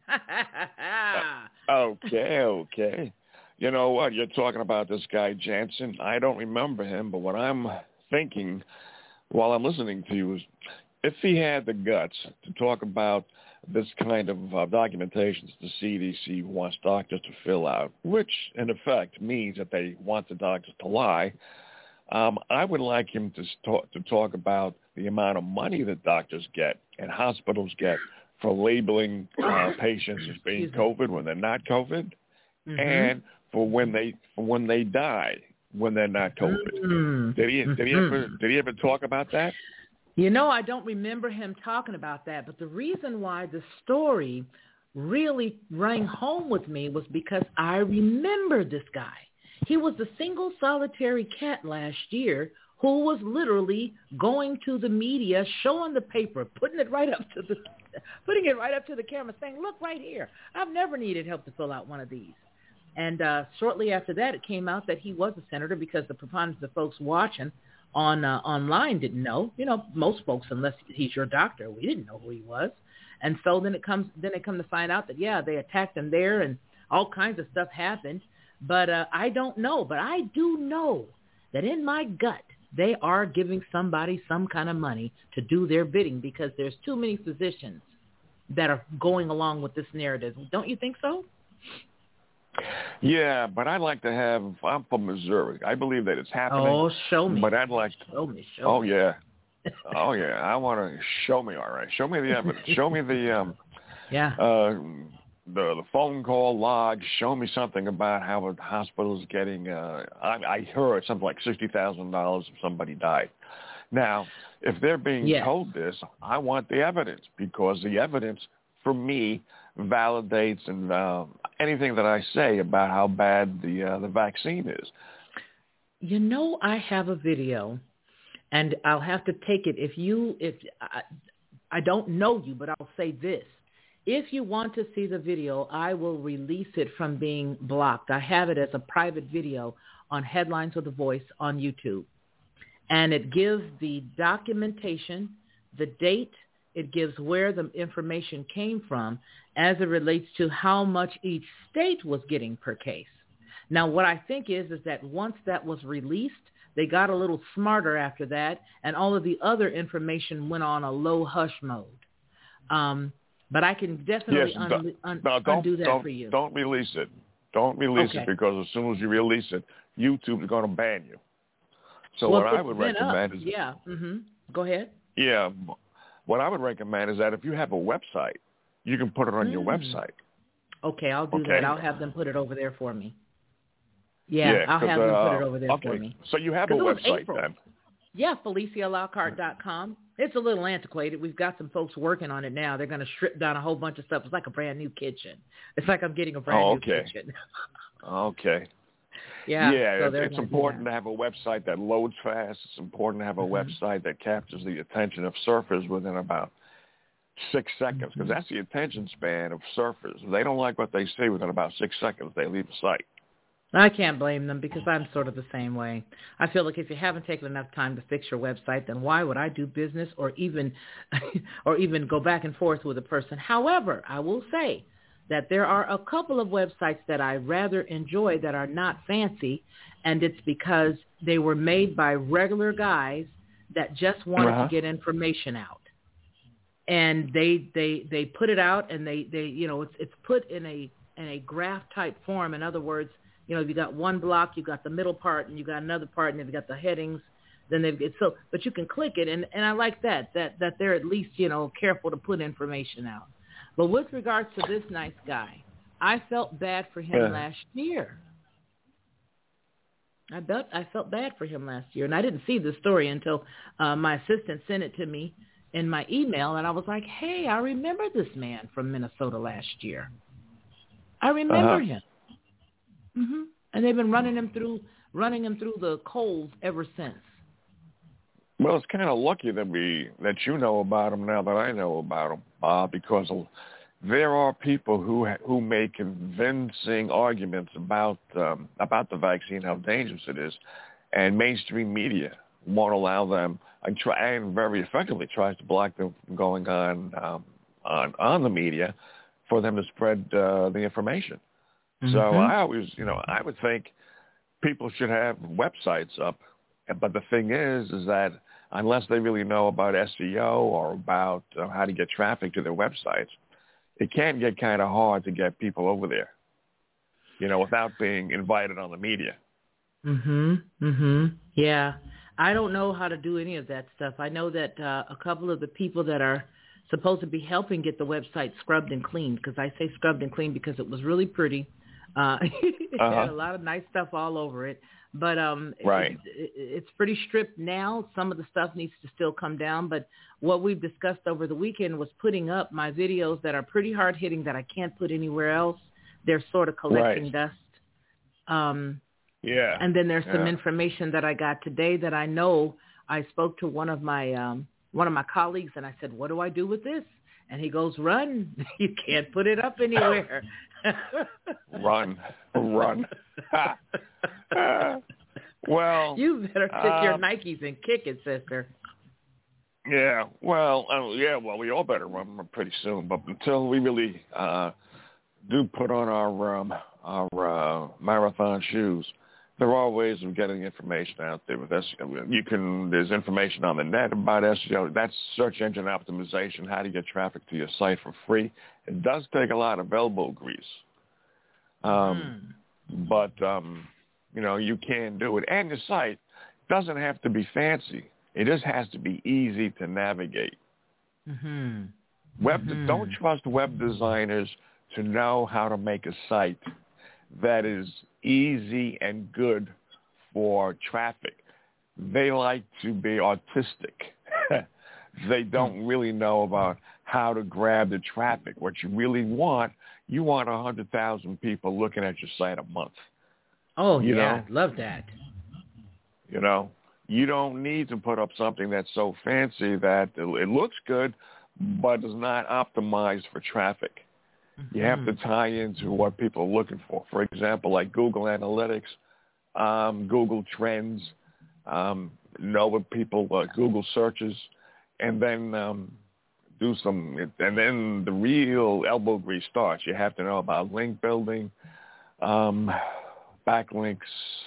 Okay. You know what? You're talking about this guy, Janssen. I don't remember him, but what I'm thinking while I'm listening to you is if he had the guts to talk about this kind of documentations the CDC wants doctors to fill out, which in effect means that they want the doctors to lie, I would like him to talk about the amount of money that doctors get and hospitals get for labeling patients as being COVID when they're not COVID, and for when they die when they're not COVID. Did he ever talk about that?
You know, I don't remember him talking about that, but the reason why the story really rang home with me was because I remember this guy. He was the single solitary cat last year who was literally going to the media, showing the paper, putting it right up to the camera, saying, "Look right here. I've never needed help to fill out one of these." And shortly after that, it came out that he was a senator because the preponderance of folks watching online didn't know. You know, most folks, unless he's your doctor, we didn't know who he was. And so then it come to find out that, yeah, they attacked him there and all kinds of stuff happened. But I don't know. But I do know that in my gut, they are giving somebody some kind of money to do their bidding because there's too many physicians that are going along with this narrative. Don't you think so?
Yeah, but I'd like to have, I'm from Missouri. I believe that it's happening.
Oh, show me.
But I'd like to.
Show me.
Yeah. Oh, yeah. I want to show me, all right. Show me the evidence. Show me the the phone call log. Show me something about how a hospital's getting, I heard something like $60,000 if somebody died. Now, if they're being told this, I want the evidence because the evidence, for me, validates and anything that I say about how bad the vaccine is.
You know, I have a video, and I'll have to take it. If I don't know you, but I'll say this. If you want to see the video, I will release it from being blocked. I have it as a private video on Headlines with a Voice on YouTube. And it gives the documentation, the date, it gives where the information came from as it relates to how much each state was getting per case. Now, what I think is that once that was released, they got a little smarter after that, and all of the other information went on a low hush mode. But I can definitely undo that for you.
Don't release it. Don't release it, because as soon as you release it, YouTube is going to ban you. So what I would recommend is...
Yeah. Go ahead.
Yeah. What I would recommend is that if you have a website, you can put it on your website.
Okay, I'll do that. I'll have them put it over there for me. Yeah, I'll have them put it over there for me.
So you have a website then?
Yeah, FeliciaLockhart.com. It's a little antiquated. We've got some folks working on it now. They're going to strip down a whole bunch of stuff. It's like a brand new kitchen. It's like I'm getting a brand new kitchen.
Okay.
Yeah.
Yeah, it's important to have a website that loads fast. It's important to have a website that captures the attention of surfers within about 6 seconds, because that's the attention span of surfers. If they don't like what they see within about 6 seconds, they leave the site.
I can't blame them, because I'm sort of the same way. I feel like if you haven't taken enough time to fix your website, then why would I do business or even go back and forth with a person? However, I will say that there are a couple of websites that I rather enjoy that are not fancy, and it's because they were made by regular guys that just wanted to get information out. And they put it out, and they it's put in a graph type form. In other words, you got one block, you got the middle part, and you got another part, and they've got the headings. Then but you can click it, and I like that they're at least careful to put information out. But with regards to this nice guy, I felt bad for him last year. I felt bad for him last year, and I didn't see the story until my assistant sent it to me in my email, and I was like, hey, I remember this man from Minnesota last year. I remember him. And they've been running him through the coals ever since.
Well, it's kind of lucky that you know about him now that I know about him, because there are people who make convincing arguments about the vaccine, how dangerous it is, and mainstream media won't allow them, and very effectively tries to block them from going on the media for them to spread the information. So I always, I would think people should have websites up, but the thing is that unless they really know about SEO or about how to get traffic to their websites, it can get kind of hard to get people over there, without being invited on the media.
Yeah. I don't know how to do any of that stuff. I know that a couple of the people that are supposed to be helping get the website scrubbed and cleaned, because I say scrubbed and cleaned because it was really pretty. It had a lot of nice stuff all over it. But it's pretty stripped now. Some of the stuff needs to still come down. But what we've discussed over the weekend was putting up my videos that are pretty hard-hitting that I can't put anywhere else. They're sort of collecting dust. And then there's some information that I got today that I know. I spoke to one of my colleagues, and I said, what do I do with this? And he goes, run. You can't put it up anywhere.
Run. Well,
you better take your Nikes and kick it, sister.
Yeah. Well, we all better run pretty soon. But until we really do put on our marathon shoes, there are ways of getting information out there with SEO. There's information on the net about SEO. That's search engine optimization, how to get traffic to your site for free. It does take a lot of elbow grease. But, you can do it. And your site doesn't have to be fancy. It just has to be easy to navigate. Don't trust web designers to know how to make a site that is easy and good for traffic. They like to be artistic. They don't really know about how to grab the traffic. What you really want, you want 100,000 people looking at your site a month.
Oh, yeah, love that.
You don't need to put up something that's so fancy that it looks good, but it's not optimized for traffic. You have to tie into what people are looking for. For example, like Google Analytics, Google Trends, know what people, Google searches, and then and then the real elbow grease starts. You have to know about link building, backlinks.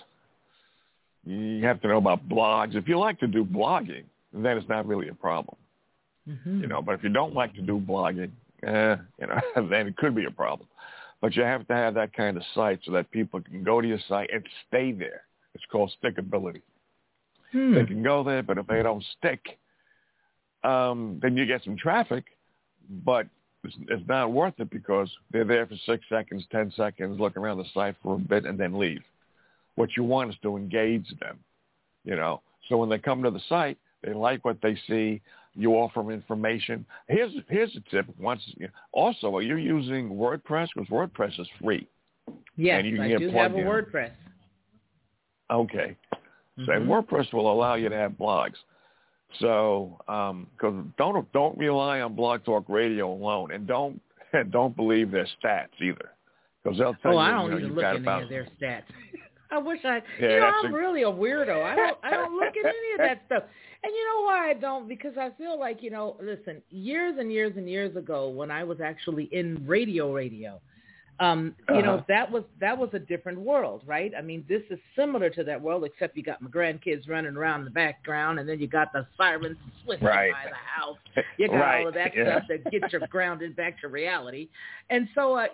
You have to know about blogs. If you like to do blogging, then it's not really a problem. But if you don't like to do blogging, then it could be a problem. But you have to have that kind of site so that people can go to your site and stay there. It's called stickability. They can go there, but if they don't stick, then you get some traffic, but it's not worth it because they're there for 6 seconds, 10 seconds, look around the site for a bit, and then leave. What you want is to engage them, So when they come to the site, they like what they see. You offer them information. Here's a tip. Also, are you using WordPress? Because WordPress is free.
Yes, I do have a WordPress.
Okay. So WordPress will allow you to have blogs. So, because don't rely on Blog Talk Radio alone, and don't believe their stats either, because they'll tell you.
I don't even look at any of their stats. I wish I'm really a weirdo. I don't look at any of that stuff. And you know why I don't? Because I feel like, listen, years and years and years ago when I was actually in radio, that was a different world, right? I mean, this is similar to that world, except you got my grandkids running around in the background, and then you got the sirens swishing by the house. You got all of that stuff that gets you grounded back to reality. And so, I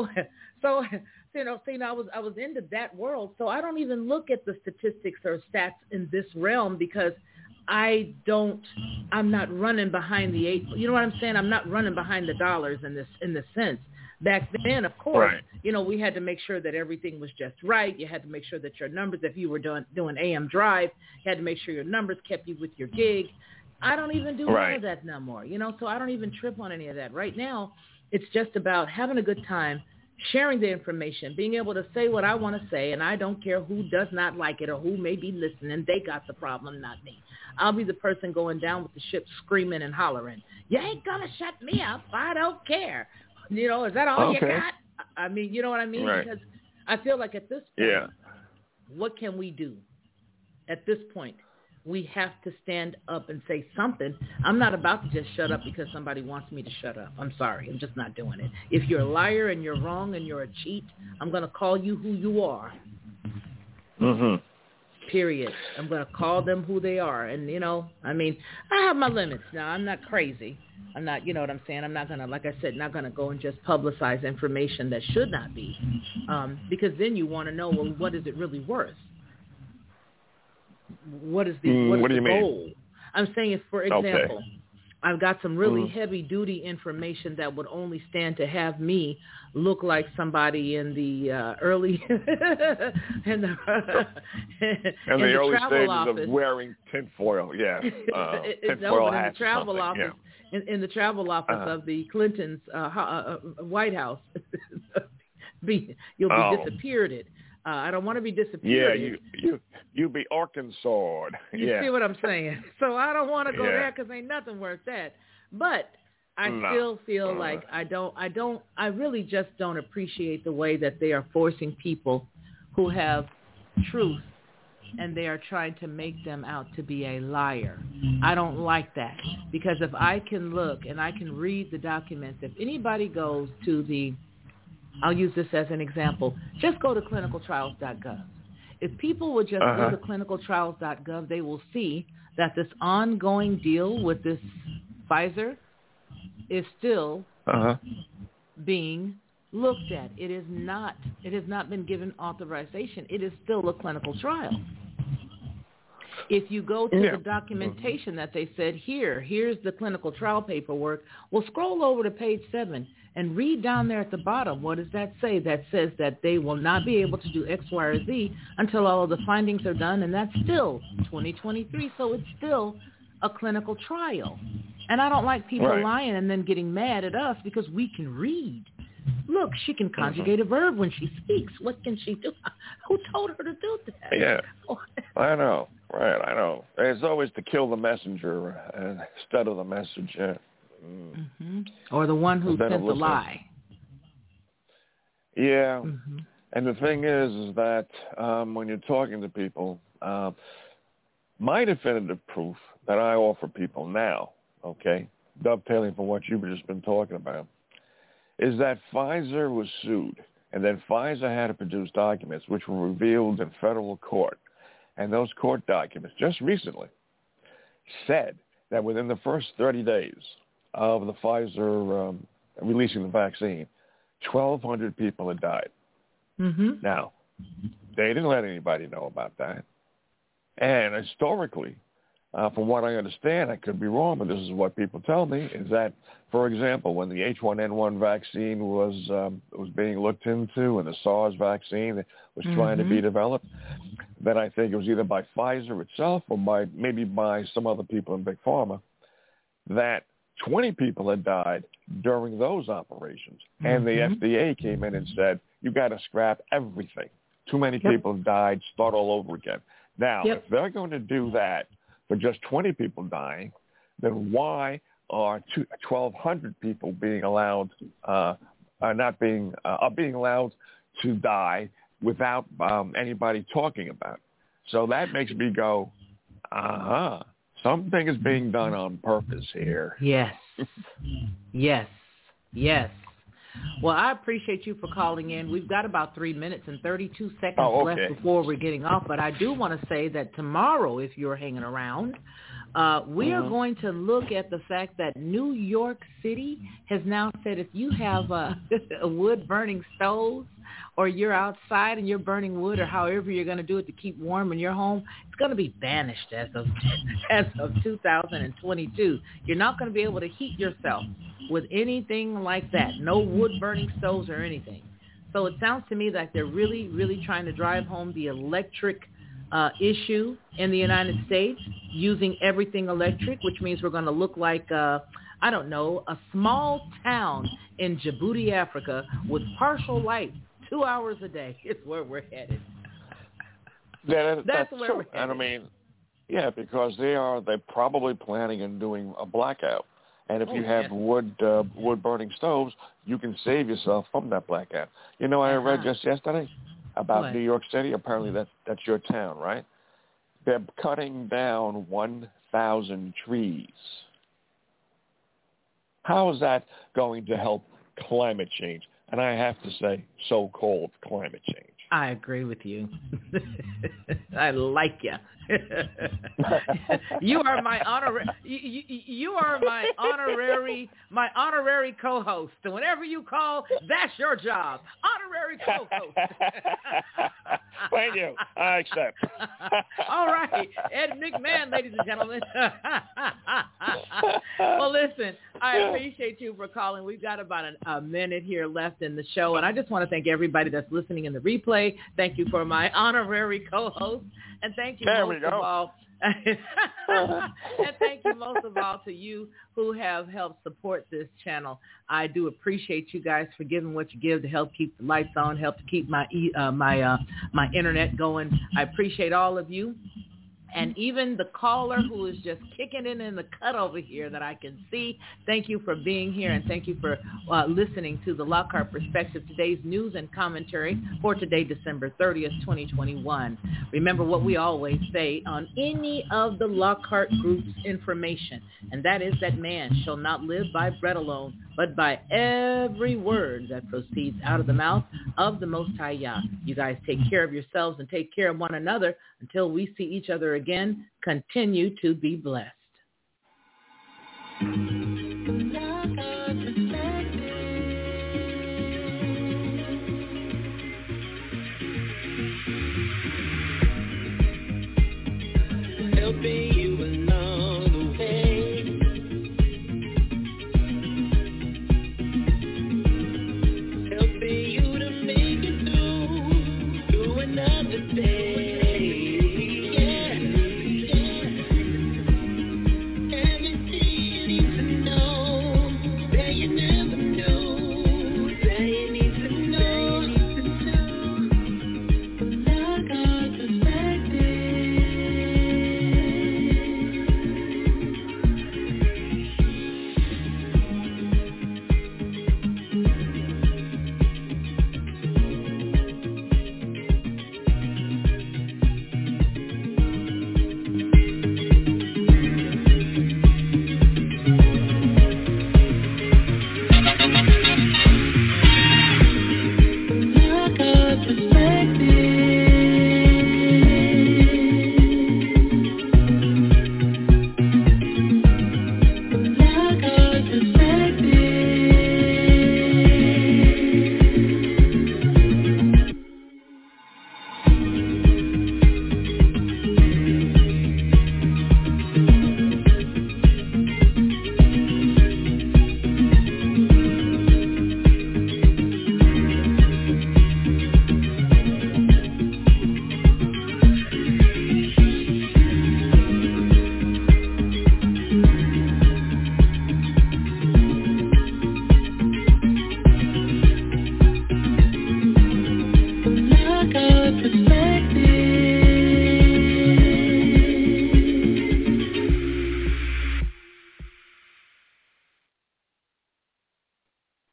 was into that world, so I don't even look at the statistics or stats in this realm because I'm not running behind the eight. You know what I'm saying? I'm not running behind the dollars in this sense. Back then, of course, we had to make sure that everything was just right. You had to make sure that your numbers, if you were doing AM drive, you had to make sure your numbers kept you with your gig. I don't even do any of that no more, so I don't even trip on any of that. Right now, it's just about having a good time, sharing the information, being able to say what I want to say, and I don't care who does not like it or who may be listening. They got the problem, not me. I'll be the person going down with the ship screaming and hollering. You ain't going to shut me up. I don't care. Is that all you got? I mean, you know what I mean?
Right.
Because I feel like at this point, what can we do? At this point, we have to stand up and say something. I'm not about to just shut up because somebody wants me to shut up. I'm sorry. I'm just not doing it. If you're a liar and you're wrong and you're a cheat, I'm going to call you who you are. Period. I'm going to call them who they are. And, I have my limits. Now, I'm not crazy. I'm not, you know what I'm saying? I'm not going to, like I said, not going to go and just publicize information that should not be. Because then you want to know, well, what is it really worth? What is the goal? Mean? I'm saying, if, for example, I've got some really heavy-duty information that would only stand to have me look like somebody in the early in the
early stages
office.
Of wearing tinfoil,
tinfoil hats. In the travel office, in the travel office of the Clintons' White House, you'll be disappeared. I don't want to be disappeared.
Yeah, you be Arkansas.
You see what I'm saying? So I don't want to go there because ain't nothing worth that. But I still feel like I really just don't appreciate the way that they are forcing people who have truth and they are trying to make them out to be a liar. I don't like that because if I can look and I can read the documents, if anybody goes to I'll use this as an example. Just go to clinicaltrials.gov. If people would just go to clinicaltrials.gov, they will see that this ongoing deal with this Pfizer is still being looked at. It has not been given authorization. It is still a clinical trial. If you go to the documentation that they said, here's the clinical trial paperwork, well, scroll over to page 7 and read down there at the bottom. What does that say? That says that they will not be able to do X, Y, or Z until all of the findings are done, and that's still 2023, so it's still a clinical trial. And I don't like people lying and then getting mad at us because we can read. Look, she can conjugate a verb when she speaks. What can she do? Who told her to do that?
Yeah, I know. Right, I know. It's always to kill the messenger instead of the message.
Or the one who sent the lie.
Yeah. And the thing is that when you're talking to people, my definitive proof that I offer people now, okay, dovetailing from what you've just been talking about, is that Pfizer was sued, and then Pfizer had to produce documents which were revealed in federal court. And those court documents just recently said that within the first 30 days of the Pfizer releasing the vaccine, 1,200 people had died. Now, they didn't let anybody know about that. And historically, from what I understand, I could be wrong, but this is what people tell me, is that, for example, when the H1N1 vaccine was being looked into and the SARS vaccine was trying to be developed, that I think it was either by Pfizer itself or maybe by some other people in Big Pharma, that 20 people had died during those operations. And the FDA came in and said, you got to scrap everything. Too many people have died, start all over again. Now, if they're going to do that for just 20 people dying, then why are 1,200 people being allowed, are being allowed to die without anybody talking about it? So that makes me go, something is being done on purpose here.
Yes. Yes. Well, I appreciate you for calling in. We've got about 3 minutes and 32 seconds left before we're getting off. But I do want to say that tomorrow, if you're hanging around, we are going to look at the fact that New York City has now said if you have a wood-burning stove or you're outside and you're burning wood or however you're going to do it to keep warm in your home, it's going to be banished as of 2022. You're not going to be able to heat yourself with anything like that. No wood-burning stoves or anything. So it sounds to me like they're really, really trying to drive home the electric issue in the United States, using everything electric, which means we're going to look like, a small town in Djibouti, Africa, with partial light 2 hours a day. It's where we're headed.
That's
where we're headed.
And I mean, yeah, because they're probably planning on doing a blackout. And if you have wood-burning stoves, you can save yourself from that blackout. You know, I read just yesterday about New York City. Apparently that's your town, right? They're cutting down 1,000 trees. How is that going to help climate change? And I have to say, so-called climate change.
I agree with you. I like you. You are my honorary co-host. And whenever you call, that's your job. Honorary co-host.
Thank you. I accept.
All right. Ed McMahon, ladies and gentlemen. Well, listen, I appreciate you for calling. We've got about a minute here left in the show. And I just want to thank everybody that's listening in the replay. Thank you for my honorary co-host. And thank you most of all. And thank you most of all to you who have helped support this channel. I do appreciate you guys for giving what you give to help keep the lights on, help to keep my internet going. I appreciate all of you. And even the caller who is just kicking it in the cut over here that I can see, thank you for being here, and thank you for listening to the Lockhart Perspective, today's news and commentary for today, December 30th, 2021. Remember what we always say on any of the Lockhart Group's information, and that is that man shall not live by bread alone, but by every word that proceeds out of the mouth of the Most High Yah. You guys take care of yourselves and take care of one another until we see each other again. Continue to be blessed.
Helping you along the way. Helping you to make it through another day. Everything you need to know.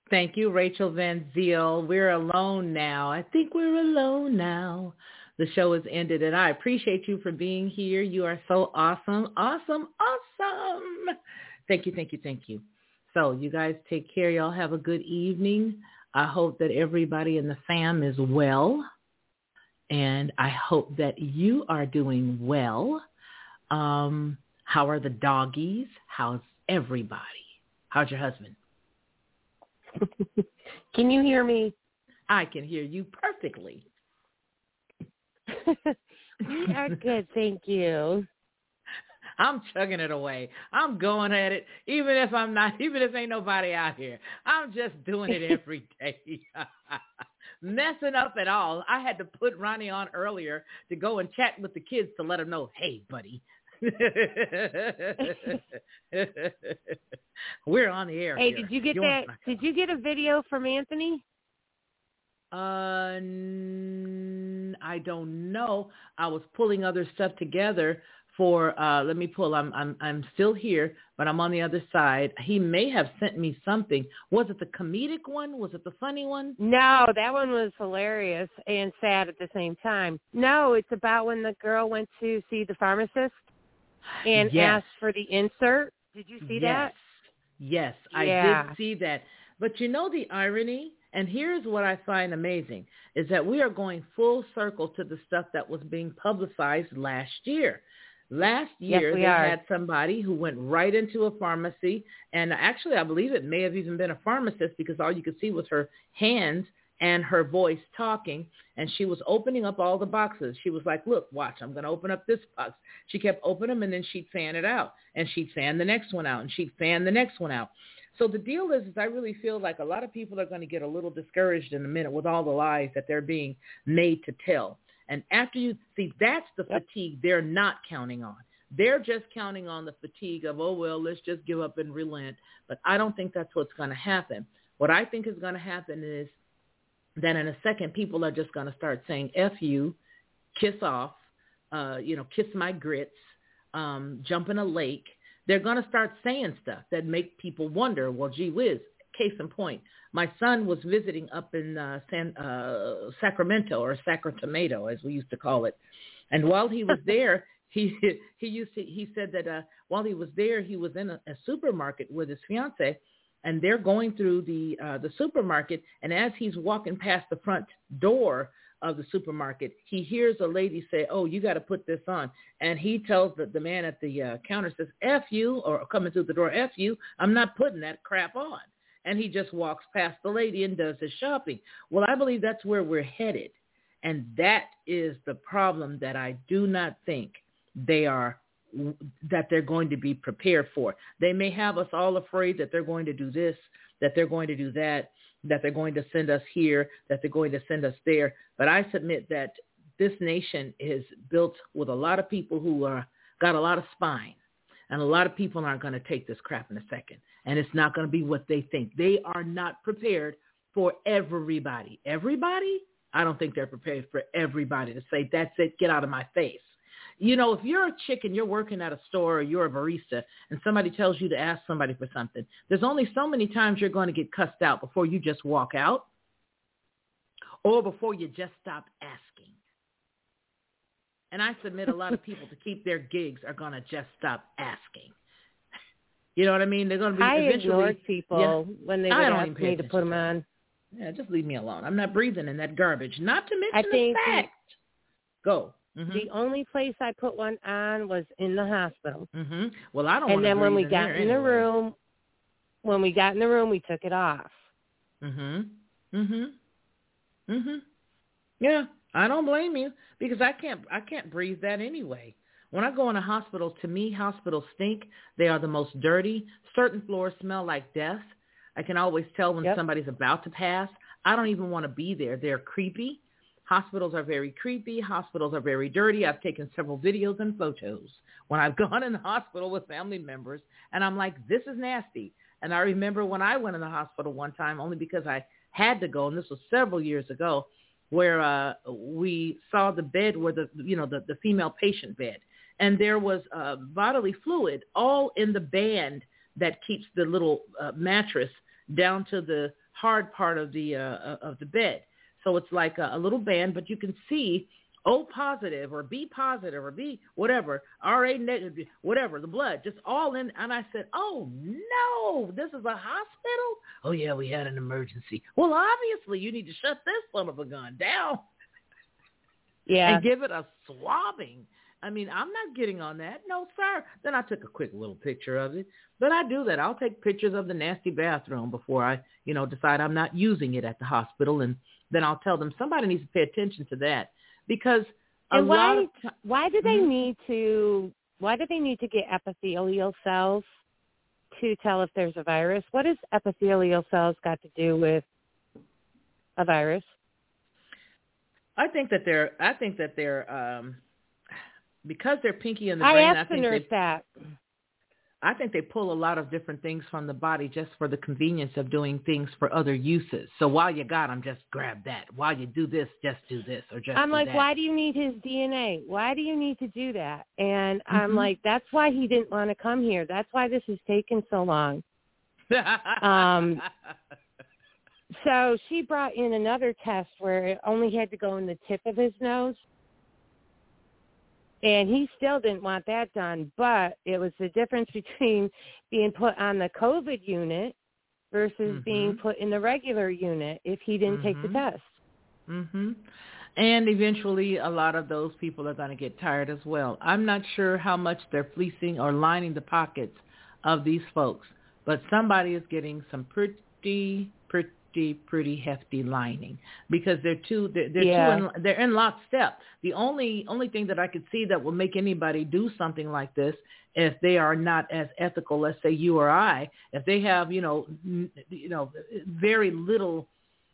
Thank you, Rachel Van Ziel. We're alone now. I think we're alone now. The show has ended, and I appreciate you for being here. You are so awesome, awesome, awesome. Thank you, thank you, thank you. So you guys take care. Y'all have a good evening. I hope that everybody in the fam is well, and I hope that you are doing well. How are the doggies? How's everybody? How's your husband?
Can you hear me?
I can hear you perfectly.
We are good, thank you.
I'm chugging it away. I'm going at it, even if ain't nobody out here. I'm just doing it every day. Messing up at all. I had to put Ronnie on earlier to go and chat with the kids to let them know, hey, buddy. We're on the air.
Hey,
here.
did you get that? Did you get a video from Anthony?
I don't know. I was pulling other stuff together for. Let me pull. I'm still here, but I'm on the other side. He may have sent me something. Was it the comedic one? Was it the funny one?
No, that one was hilarious and sad at the same time. No, it's about when the girl went to see the pharmacist and asked for the insert. Did you see that?
Yes, I did see that. But you know the irony, and here's what I find amazing, is that we are going full circle to the stuff that was being publicized last year. Last year, they had somebody who went right into a pharmacy, and actually I believe it may have even been a pharmacist because all you could see was her hands and her voice talking, and she was opening up all the boxes. She was like, look, watch, I'm going to open up this box. She kept opening them, and then she'd fan it out, and she'd fan the next one out, and she'd fan the next one out. So the deal is I really feel like a lot of people are going to get a little discouraged in a minute with all the lies that they're being made to tell. And after you see, that's the fatigue they're not counting on. They're just counting on the fatigue of, oh, well, let's just give up and relent. But I don't think that's what's going to happen. What I think is going to happen is that in a second, people are just going to start saying, F you, kiss off, kiss my grits, jump in a lake. They're going to start saying stuff that make people wonder, well, gee whiz, case in point. My son was visiting up in Sacramento, or Sacramento, as we used to call it. And while he was there, he said that while he was there, he was in a supermarket with his fiance, and they're going through the supermarket. And as he's walking past the front door of the supermarket, he hears a lady say, oh, you got to put this on. And he tells the man at the counter, says, F you, or coming through the door, F you, I'm not putting that crap on. And he just walks past the lady and does his shopping. Well, I believe that's where we're headed. And that is the problem that I do not think they're going to be prepared for. They may have us all afraid that they're going to do this, that they're going to do that, that they're going to send us here, that they're going to send us there. But I submit that this nation is built with a lot of people who got a lot of spine. And a lot of people aren't going to take this crap in a second. And it's not going to be what they think. They are not prepared for everybody. Everybody? I don't think they're prepared for everybody to say, that's it, get out of my face. You know, if you're a chick and you're working at a store or you're a barista and somebody tells you to ask somebody for something, there's only so many times you're going to get cussed out before you just walk out or before you just stop asking. And I submit a lot of people to keep their gigs are going to just stop asking. You know what I mean? They're going to be
ignore people when they would ask me to put them on.
Yeah, just leave me alone. I'm not breathing in that garbage. Not to mention the fact. Go. Mm-hmm.
The only place I put one on was in the hospital.
Mm-hmm. Well, I don't.
And then when we got in the room, we took it off.
Mm-hmm. Mm-hmm. Mm-hmm. Yeah, I don't blame you because I can't breathe that anyway. When I go in a hospital, to me, hospitals stink. They are the most dirty. Certain floors smell like death. I can always tell when somebody's about to pass. I don't even want to be there. They're creepy. Hospitals are very creepy. Hospitals are very dirty. I've taken several videos and photos when I've gone in the hospital with family members, and I'm like, this is nasty. And I remember when I went in the hospital one time, only because I had to go, and this was several years ago, where we saw the bed where the female patient bed, and there was bodily fluid all in the band that keeps the little mattress down to the hard part of the bed. So it's like a little band, but you can see O positive or B positive or B whatever, RA negative, whatever, the blood, just all in. And I said, oh, no, this is a hospital? Oh, yeah, we had an emergency. Well, obviously, you need to shut this son of a gun down.
Yeah.
And give it a swabbing. I mean, I'm not getting on that. No, sir. Then I took a quick little picture of it. But I do that. I'll take pictures of the nasty bathroom before I, decide I'm not using it at the hospital. And then I'll tell them somebody needs to pay attention to that. Because
why do they need to get epithelial cells to tell if there's a virus? What does epithelial cells got to do with a virus?
I think that they're because they're pinky in the brain.
I asked the nurse that.
I think they pull a lot of different things from the body just for the convenience of doing things for other uses. So while you got them, just grab that. While you do this, just do this, or just.
I'm
do
like,
that.
why do you need his DNA? Why do you need to do that? And I'm like, that's why he didn't want to come here. That's why this has taken so long. So she brought in another test where it only had to go in the tip of his nose. And he still didn't want that done, but it was the difference between being put on the COVID unit versus being put in the regular unit if he didn't take the test.
And eventually a lot of those people are going to get tired as well. I'm not sure how much they're fleecing or lining the pockets of these folks, but somebody is getting some pretty hefty lining because they're in lockstep. The only thing that I could see that will make anybody do something like this, if they are not as ethical, let's say you or I, if they have very little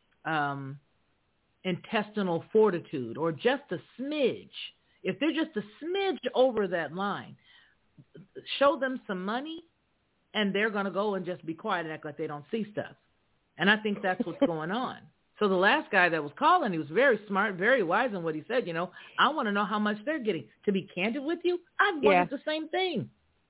intestinal fortitude or just a smidge, if they're just a smidge over that line, show them some money and they're going to go and just be quiet and act like they don't see stuff. And I think that's what's going on. So the last guy that was calling, he was very smart, very wise in what he said. I want to know how much they're getting. To be candid with you, I've wondered the same thing.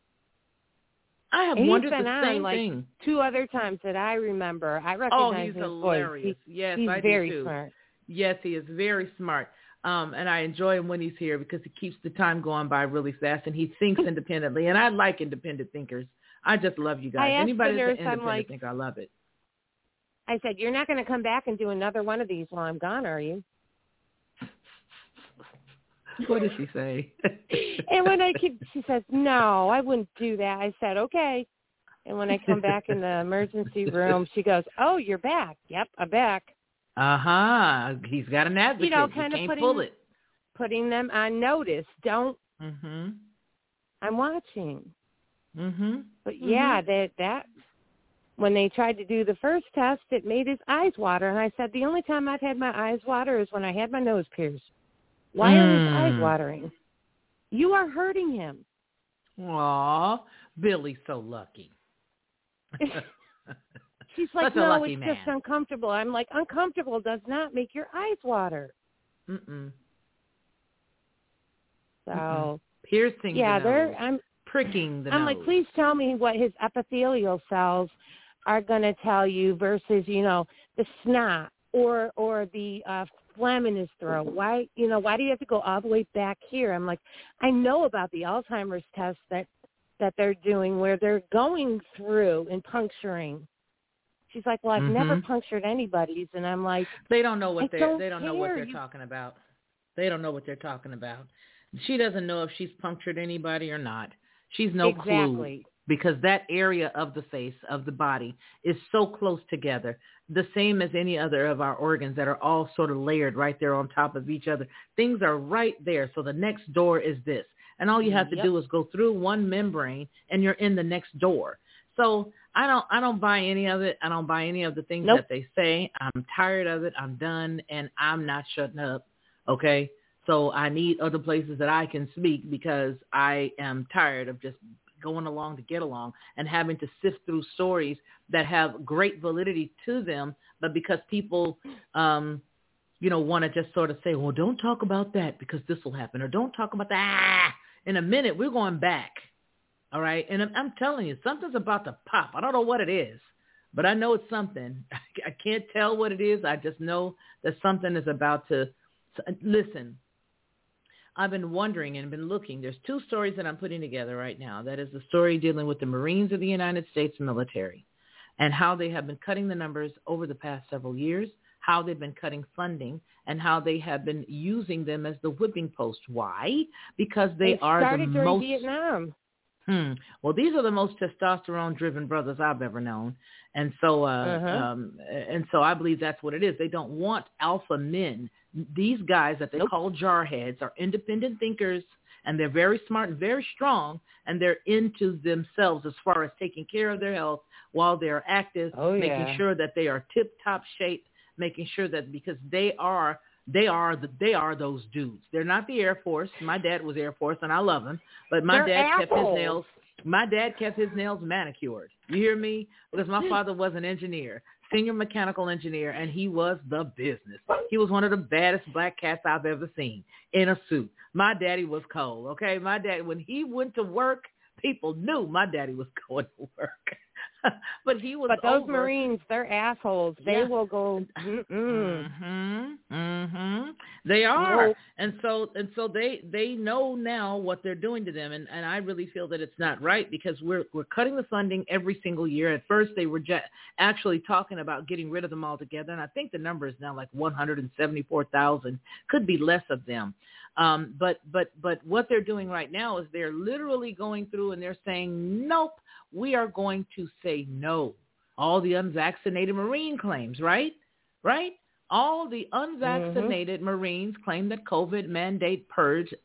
I have wondered the same thing.
2 other times that I remember. I recognize
he's
his
hilarious.
voice.
Yes,
he's
I
very
do too.
Smart.
Yes, he is very smart. And I enjoy him when he's here because he keeps the time going by really fast and he thinks independently. And I like independent thinkers. I just love you guys. Anybody that's an independent thinker, I love it.
I said, you're not going to come back and do another one of these while I'm gone, are you?
What did she say?
And when she says, no, I wouldn't do that. I said, okay. And when I come back in the emergency room, she goes, oh, you're back. Yep, I'm back.
He's got an advocate.
Kind
you
of
can't
putting them on notice. Don't. I'm watching. But yeah, that. When they tried to do the first test, it made his eyes water. And I said, the only time I've had my eyes water is when I had my nose pierced. Why are his eyes watering? You are hurting him.
Aw, Billy's so lucky.
She's like,
such
no,
it's
man. Just uncomfortable. I'm like, uncomfortable does not make your eyes water. So,
piercing the nose.
I'm
pricking the nose.
I'm like, please tell me what his epithelial cells are going to tell you versus, the snot or the phlegm in his throat. Why do you have to go all the way back here? I'm like, I know about the Alzheimer's test that they're doing where they're going through and puncturing. She's like, well, I've never punctured anybody's. And I'm like,
they don't know what they don't know what they're talking about. They don't know what they're talking about. She doesn't know if she's punctured anybody or not. She's no clue because that area of the face, of the body, is so close together, the same as any other of our organs that are all sort of layered right there on top of each other. Things are right there. So the next door is this. And all you have to do is go through one membrane and you're in the next door. So I don't buy any of it. I don't buy any of the things that they say. I'm tired of it. I'm done, and I'm not shutting up, okay? So I need other places that I can speak because I am tired of just going along to get along and having to sift through stories that have great validity to them, but because people, want to just sort of say, well, don't talk about that because this will happen, or don't talk about that. In a minute, we're going back, all right? And I'm telling you, something's about to pop. I don't know what it is, but I know it's something. I can't tell what it is. I just know that something is about to listen. I've been wondering and been looking. There's two stories that I'm putting together right now. That is the story dealing with the Marines of the United States military and how they have been cutting the numbers over the past several years, how they've been cutting funding, and how they have been using them as the whipping post. Why? Because they are the
started during
most...
Vietnam.
Well, these are the most testosterone-driven brothers I've ever known. And so and so I believe that's what it is. They don't want alpha men. These guys that they call jarheads are independent thinkers, and they're very smart and very strong, and they're into themselves as far as taking care of their health while they're active, making sure that they are tip-top shape, making sure that because they are those dudes. They're not the Air Force. My dad was Air Force, and I love him, but my dad kept his nails. My dad kept his nails manicured. You hear me? Because my father was an engineer, senior mechanical engineer, and he was the business. He was one of the baddest black cats I've ever seen in a suit. My daddy was cold, okay? My dad, when he went to work, people knew my daddy was going to work. But he was.
But those Marines, they're assholes. They will go.
They are, and so they know now what they're doing to them, and I really feel that it's not right because we're cutting the funding every single year. At first, they were actually talking about getting rid of them altogether, and I think the number is now like 174,000. Could be less of them. But what they're doing right now is they're literally going through and they're saying, nope, we are going to say no. All the unvaccinated Marine claims, right? All the unvaccinated Marines claim that COVID mandate purge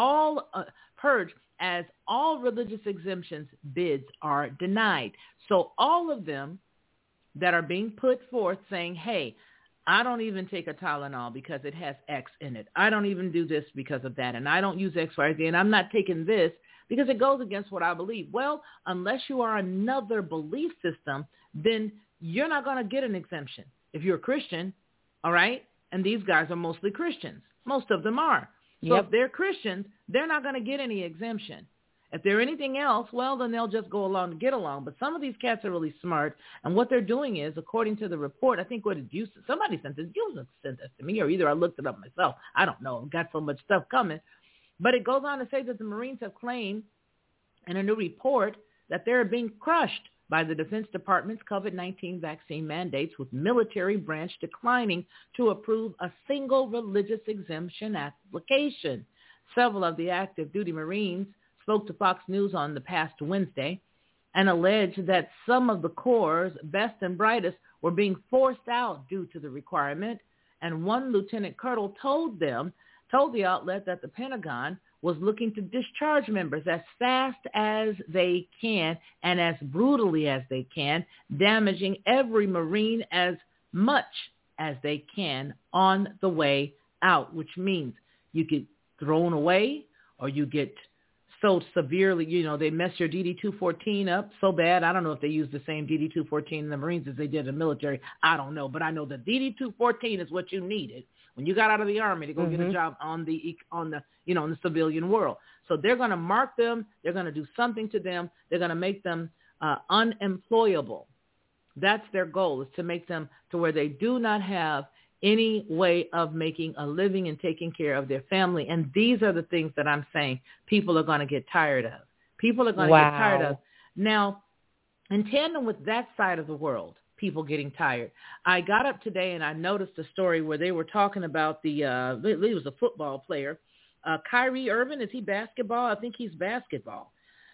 as all religious exemptions bids are denied. So all of them that are being put forth saying, hey, I don't even take a Tylenol because it has X in it. I don't even do this because of that. And I don't use X, Y, Z. And I'm not taking this because it goes against what I believe. Well, unless you are another belief system, then you're not going to get an exemption. If you're a Christian, all right, and these guys are mostly Christians. Most of them are. So if they're Christians, they're not going to get any exemption. If they're anything else, well, then they'll just go along to get along. But some of these cats are really smart, and what they're doing is, according to the report, I think somebody sent this. You sent this to me, or either I looked it up myself. I don't know. I've got so much stuff coming. But it goes on to say that the Marines have claimed in a new report that they're being crushed by the Defense Department's COVID-19 vaccine mandates, with military branch declining to approve a single religious exemption application. Several of the active duty Marines spoke to Fox News on the past Wednesday and alleged that some of the Corps' best and brightest were being forced out due to the requirement. And one lieutenant colonel told the outlet that the Pentagon was looking to discharge members as fast as they can and as brutally as they can, damaging every Marine as much as they can on the way out, which means you get thrown away or you get so severely, they mess your DD-214 up so bad. I don't know if they use the same DD-214 in the Marines as they did in the military. I don't know, but I know the DD-214 is what you needed when you got out of the Army to go get a job on the in the civilian world. So they're going to mark them. They're going to do something to them. They're going to make them unemployable. That's their goal, is to make them to where they do not have any way of making a living and taking care of their family. And these are the things that I'm saying people are going to get tired of. People are going to get tired of. Now, in tandem with that side of the world, people getting tired, I got up today and I noticed a story where they were talking about he was a football player, Kyrie Irving. Is he basketball? I think he's basketball.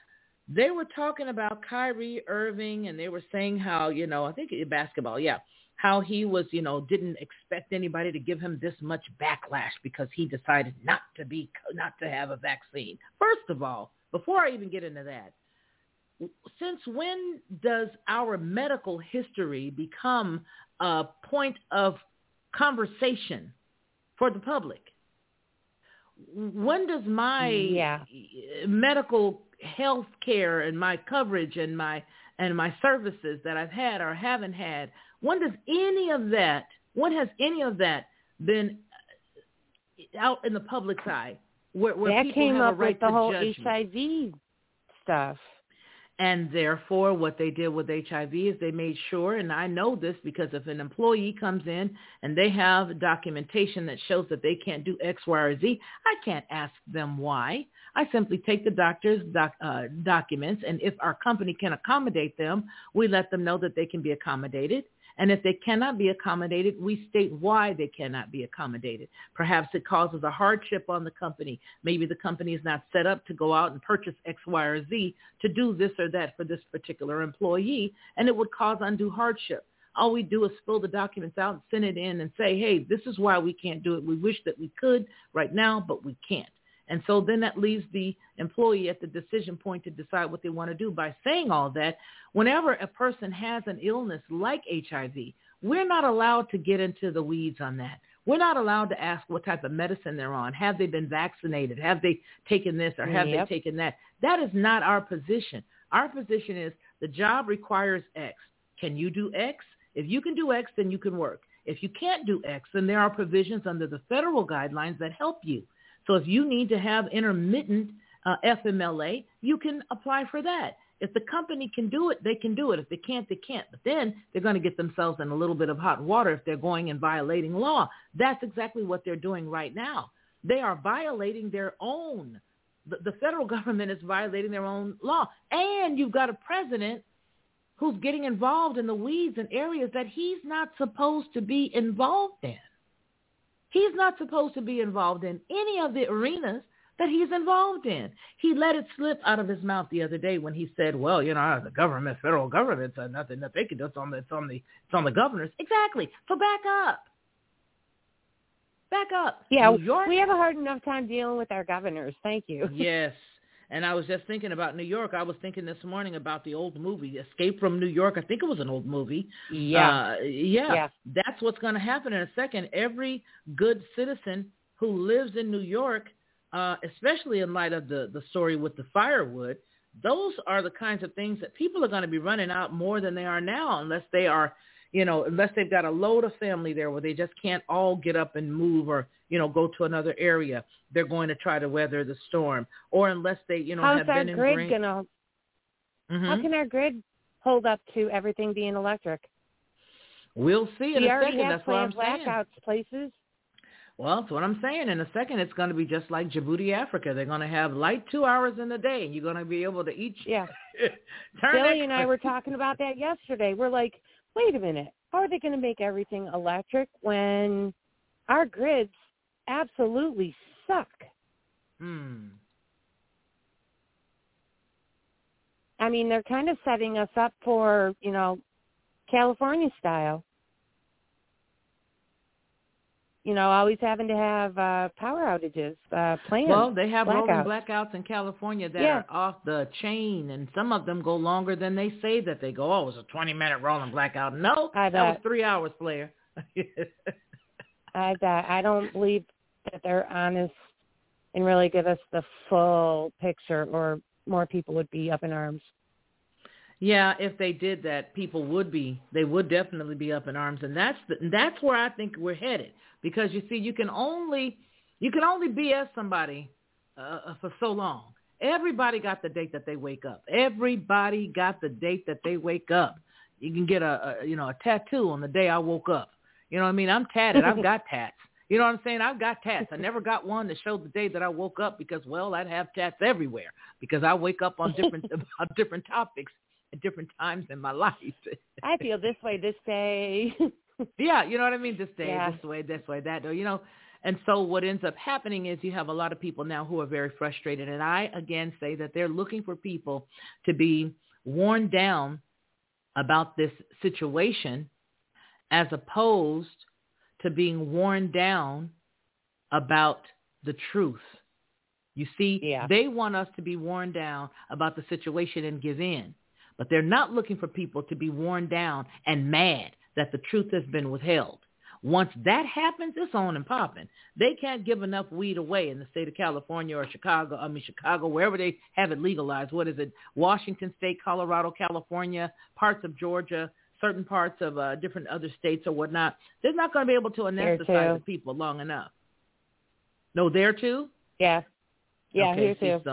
They were talking about Kyrie Irving, and they were saying how, I think basketball, how he was, didn't expect anybody to give him this much backlash because he decided not to have a vaccine. First of all, before I even get into that, since when does our medical history become a point of conversation for the public? When does my medical health care and my coverage and my services that I've had or haven't had, when has any of that been out in the public's eye where
that
people
came
have
up
a right
with the
to
whole
judge
HIV stuff?
And therefore, what they did with HIV is they made sure, and I know this because if an employee comes in and they have documentation that shows that they can't do X, Y, or Z, I can't ask them why. I simply take the doctor's documents, and if our company can accommodate them, we let them know that they can be accommodated. And if they cannot be accommodated, we state why they cannot be accommodated. Perhaps it causes a hardship on the company. Maybe the company is not set up to go out and purchase X, Y, or Z to do this or that for this particular employee, and it would cause undue hardship. All we do is fill the documents out and send it in and say, hey, this is why we can't do it. We wish that we could right now, but we can't. And so then that leaves the employee at the decision point to decide what they want to do. By saying all that, whenever a person has an illness like HIV, we're not allowed to get into the weeds on that. We're not allowed to ask what type of medicine they're on. Have they been vaccinated? Have they taken this or have they taken that? That is not our position. Our position is the job requires X. Can you do X? If you can do X, then you can work. If you can't do X, then there are provisions under the federal guidelines that help you. So if you need to have intermittent FMLA, you can apply for that. If the company can do it, they can do it. If they can't, they can't. But then they're going to get themselves in a little bit of hot water if they're going and violating law. That's exactly what they're doing right now. They are violating their own. The federal government is violating their own law. And you've got a president who's getting involved in the weeds and areas that he's not supposed to be involved in. He's not supposed to be involved in any of the arenas that he's involved in. He let it slip out of his mouth the other day when he said, well, you know, the government, federal government, nothing that they can do. It's on the governors. Exactly. So back up. Back up.
Yeah,
New York,
we have a hard enough time dealing with our governors. Thank you.
Yes. And I was just thinking about New York. I was thinking this morning about the old movie, Escape from New York. I think it was an old movie.
Yeah.
That's what's going to happen in a second. Every good citizen who lives in New York, especially in light of the story with the firewood, those are the kinds of things that people are going to be running out more than they are now unless they are, unless they've got a load of family there where they just can't all get up and move or, go to another area. They're going to try to weather the storm. Or unless they, have been in
grid gonna? How can our grid hold up to everything being electric?
We'll see in a second.
That's what I'm saying. Blackouts places.
Well, that's what I'm saying. In a second, it's going to be just like Djibouti, Africa. They're going to have light 2 hours in the day, and you're going to be able to eat.
Yeah. Billy and I were talking about that yesterday. We're like, wait a minute. How are they going to make everything electric when our grids absolutely suck? I mean, they're kind of setting us up for, California style. Always having to have power outages, planned.
Well, they have
blackouts.
rolling blackouts in California that are off the chain, and some of them go longer than they say that they go. Oh, it was a 20-minute rolling blackout. No, that was 3 hours, Flair.
I don't believe that they're honest and really give us the full picture, or more people would be up in arms.
Yeah, if they did that, they would definitely be up in arms, and that's where I think we're headed. Because you see, you can only BS somebody for so long. Everybody got the date that they wake up. Everybody got the date that they wake up. You can get a tattoo on the day I woke up. You know what I mean? I'm tatted. I've got tats. You know what I'm saying? I've got tats. I never got one that showed the day that I woke up because, well, I'd have tats everywhere because I wake up on different topics at different times in my life.
I feel this way this day.
Yeah, you know what I mean? This day, this way, that, And so what ends up happening is you have a lot of people now who are very frustrated. And I, again, say that they're looking for people to be worn down about this situation as opposed to being worn down about the truth. You see, they want us to be worn down about the situation and give in. But they're not looking for people to be worn down and mad that the truth has been withheld. Once that happens, it's on and popping. They can't give enough weed away in the state of California or Chicago, wherever they have it legalized. What is it? Washington State, Colorado, California, parts of Georgia, certain parts of different other states or whatnot. They're not going to be able to anesthetize the people long enough. No, there too?
Yeah. Yeah,
okay,
here too.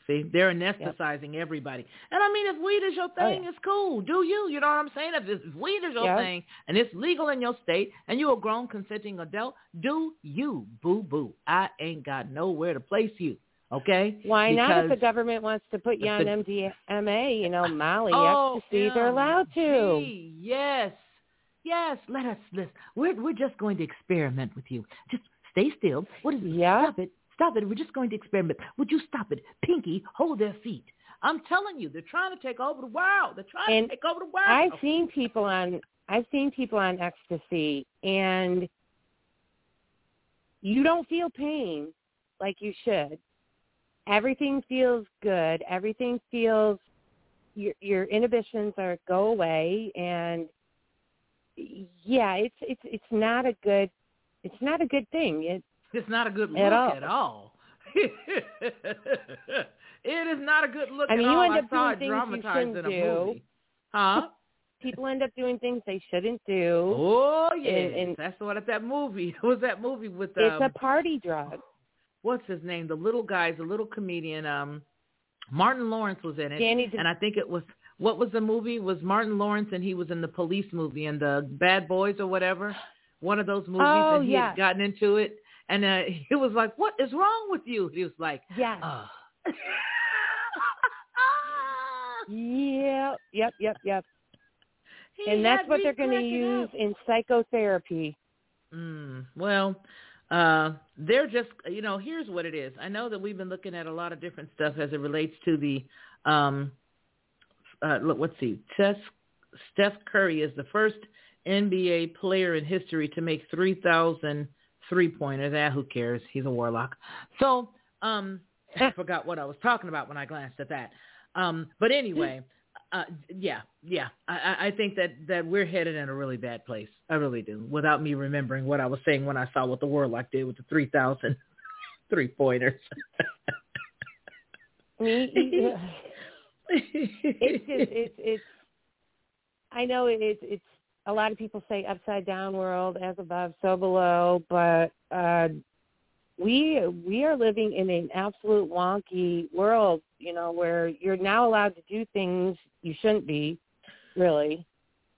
See, they're anesthetizing everybody. And I mean, if weed is your thing, it's cool. Do you? You know what I'm saying? If weed is your thing and it's legal in your state and you're a grown consenting adult, do you, boo-boo. I ain't got nowhere to place you. Okay?
Why not if the government wants to put you on MDMA, you know, Molly, ecstasy, they're allowed to.
Yes. Yes, listen. We're just going to experiment with you. Just stay still. What is it? Stop it. We're just going to experiment. Would you stop it? Pinky, hold their feet. I'm telling you, they're trying to take over the world. They're trying to take over the world.
I've seen people on ecstasy, and you don't feel pain like you should. Everything feels good. Everything feels your inhibitions go away, and it's not a good thing. It's not a good look
at all. It is not a good look at all.
You end up doing things you shouldn't
do. Huh?
People end up doing things they shouldn't do.
Oh, yeah. And that's what that movie. What was that movie with?
It's a party drug.
What's his name? The little comedian. Martin Lawrence was in it. And I think it was, what was the movie? It was Martin Lawrence, and he was in the police movie and the Bad Boys or whatever. One of those movies, and he had gotten into it. And he was like, "What is wrong with you?" He was like,
"Yeah, yep." And that's what they're going to use in psychotherapy.
Well, they're just, here's what it is. I know that we've been looking at a lot of different stuff as it relates to the, let's see, Steph Curry is the first NBA player in history to make 3,000 three-pointers. Who cares? He's a warlock. So I forgot what I was talking about when I glanced at that. But anyway, I think that we're headed in a really bad place. I really do, without me remembering what I was saying when I saw what the warlock did with the 3,000 three-pointers.
It's I know it's a lot of people say upside down world, as above, so below, but we are living in an absolute wonky world, where you're now allowed to do things you shouldn't be, really,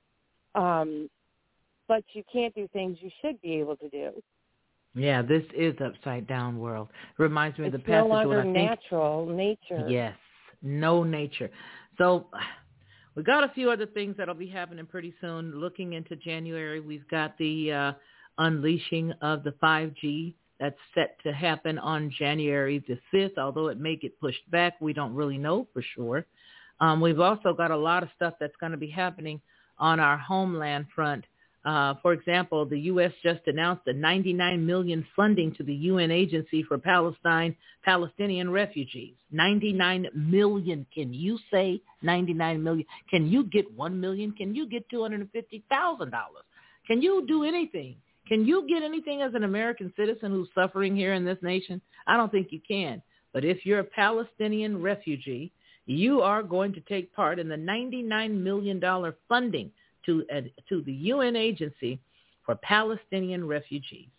but you can't do things you should be able to do.
Yeah, this is upside down world. Reminds me of the
passage.
It's
no longer natural nature.
Yes, no nature. So we got a few other things that'll be happening pretty soon. Looking into January, we've got the unleashing of the 5G that's set to happen on January the 5th, although it may get pushed back. We don't really know for sure. We've also got a lot of stuff that's going to be happening on our homeland front. For example, the U.S. just announced a $99 million funding to the UN Agency for Palestinian refugees. $99 million. Can you say $99 million? Can you get $1 million? Can you get $250,000? Can you do anything? Can you get anything as an American citizen who's suffering here in this nation? I don't think you can. But if you're a Palestinian refugee, you are going to take part in the $99 million funding to the UN Agency for Palestinian refugees.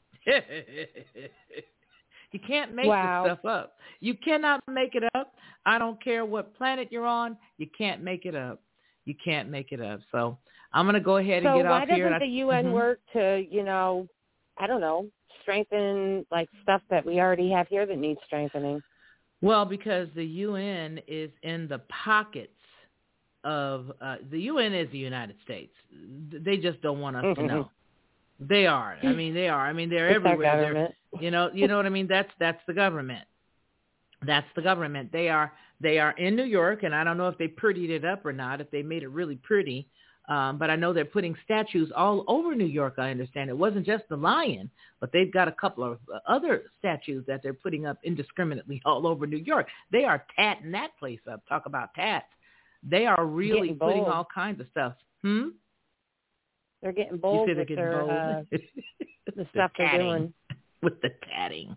You can't make this stuff up. You cannot make it up. I don't care what planet you're on. You can't make it up. You can't make it up. So I'm going to go ahead and get off here.
So why doesn't the UN work to, I don't know, strengthen like stuff that we already have here that needs strengthening?
Well, because the UN is in the pockets of the UN is the United States. They just don't want us to know. They are. I mean, they are. I mean, they're everywhere. You know what I mean? That's the government. That's the government. They are in New York, and I don't know if they prettied it up or not, if they made it really pretty. But I know they're putting statues all over New York, I understand. It wasn't just the lion, but they've got a couple of other statues that they're putting up indiscriminately all over New York. They are tatting that place up. Talk about tats. They are really putting all kinds of stuff.
They're getting bold with their, the stuff they're doing.
With the tatting.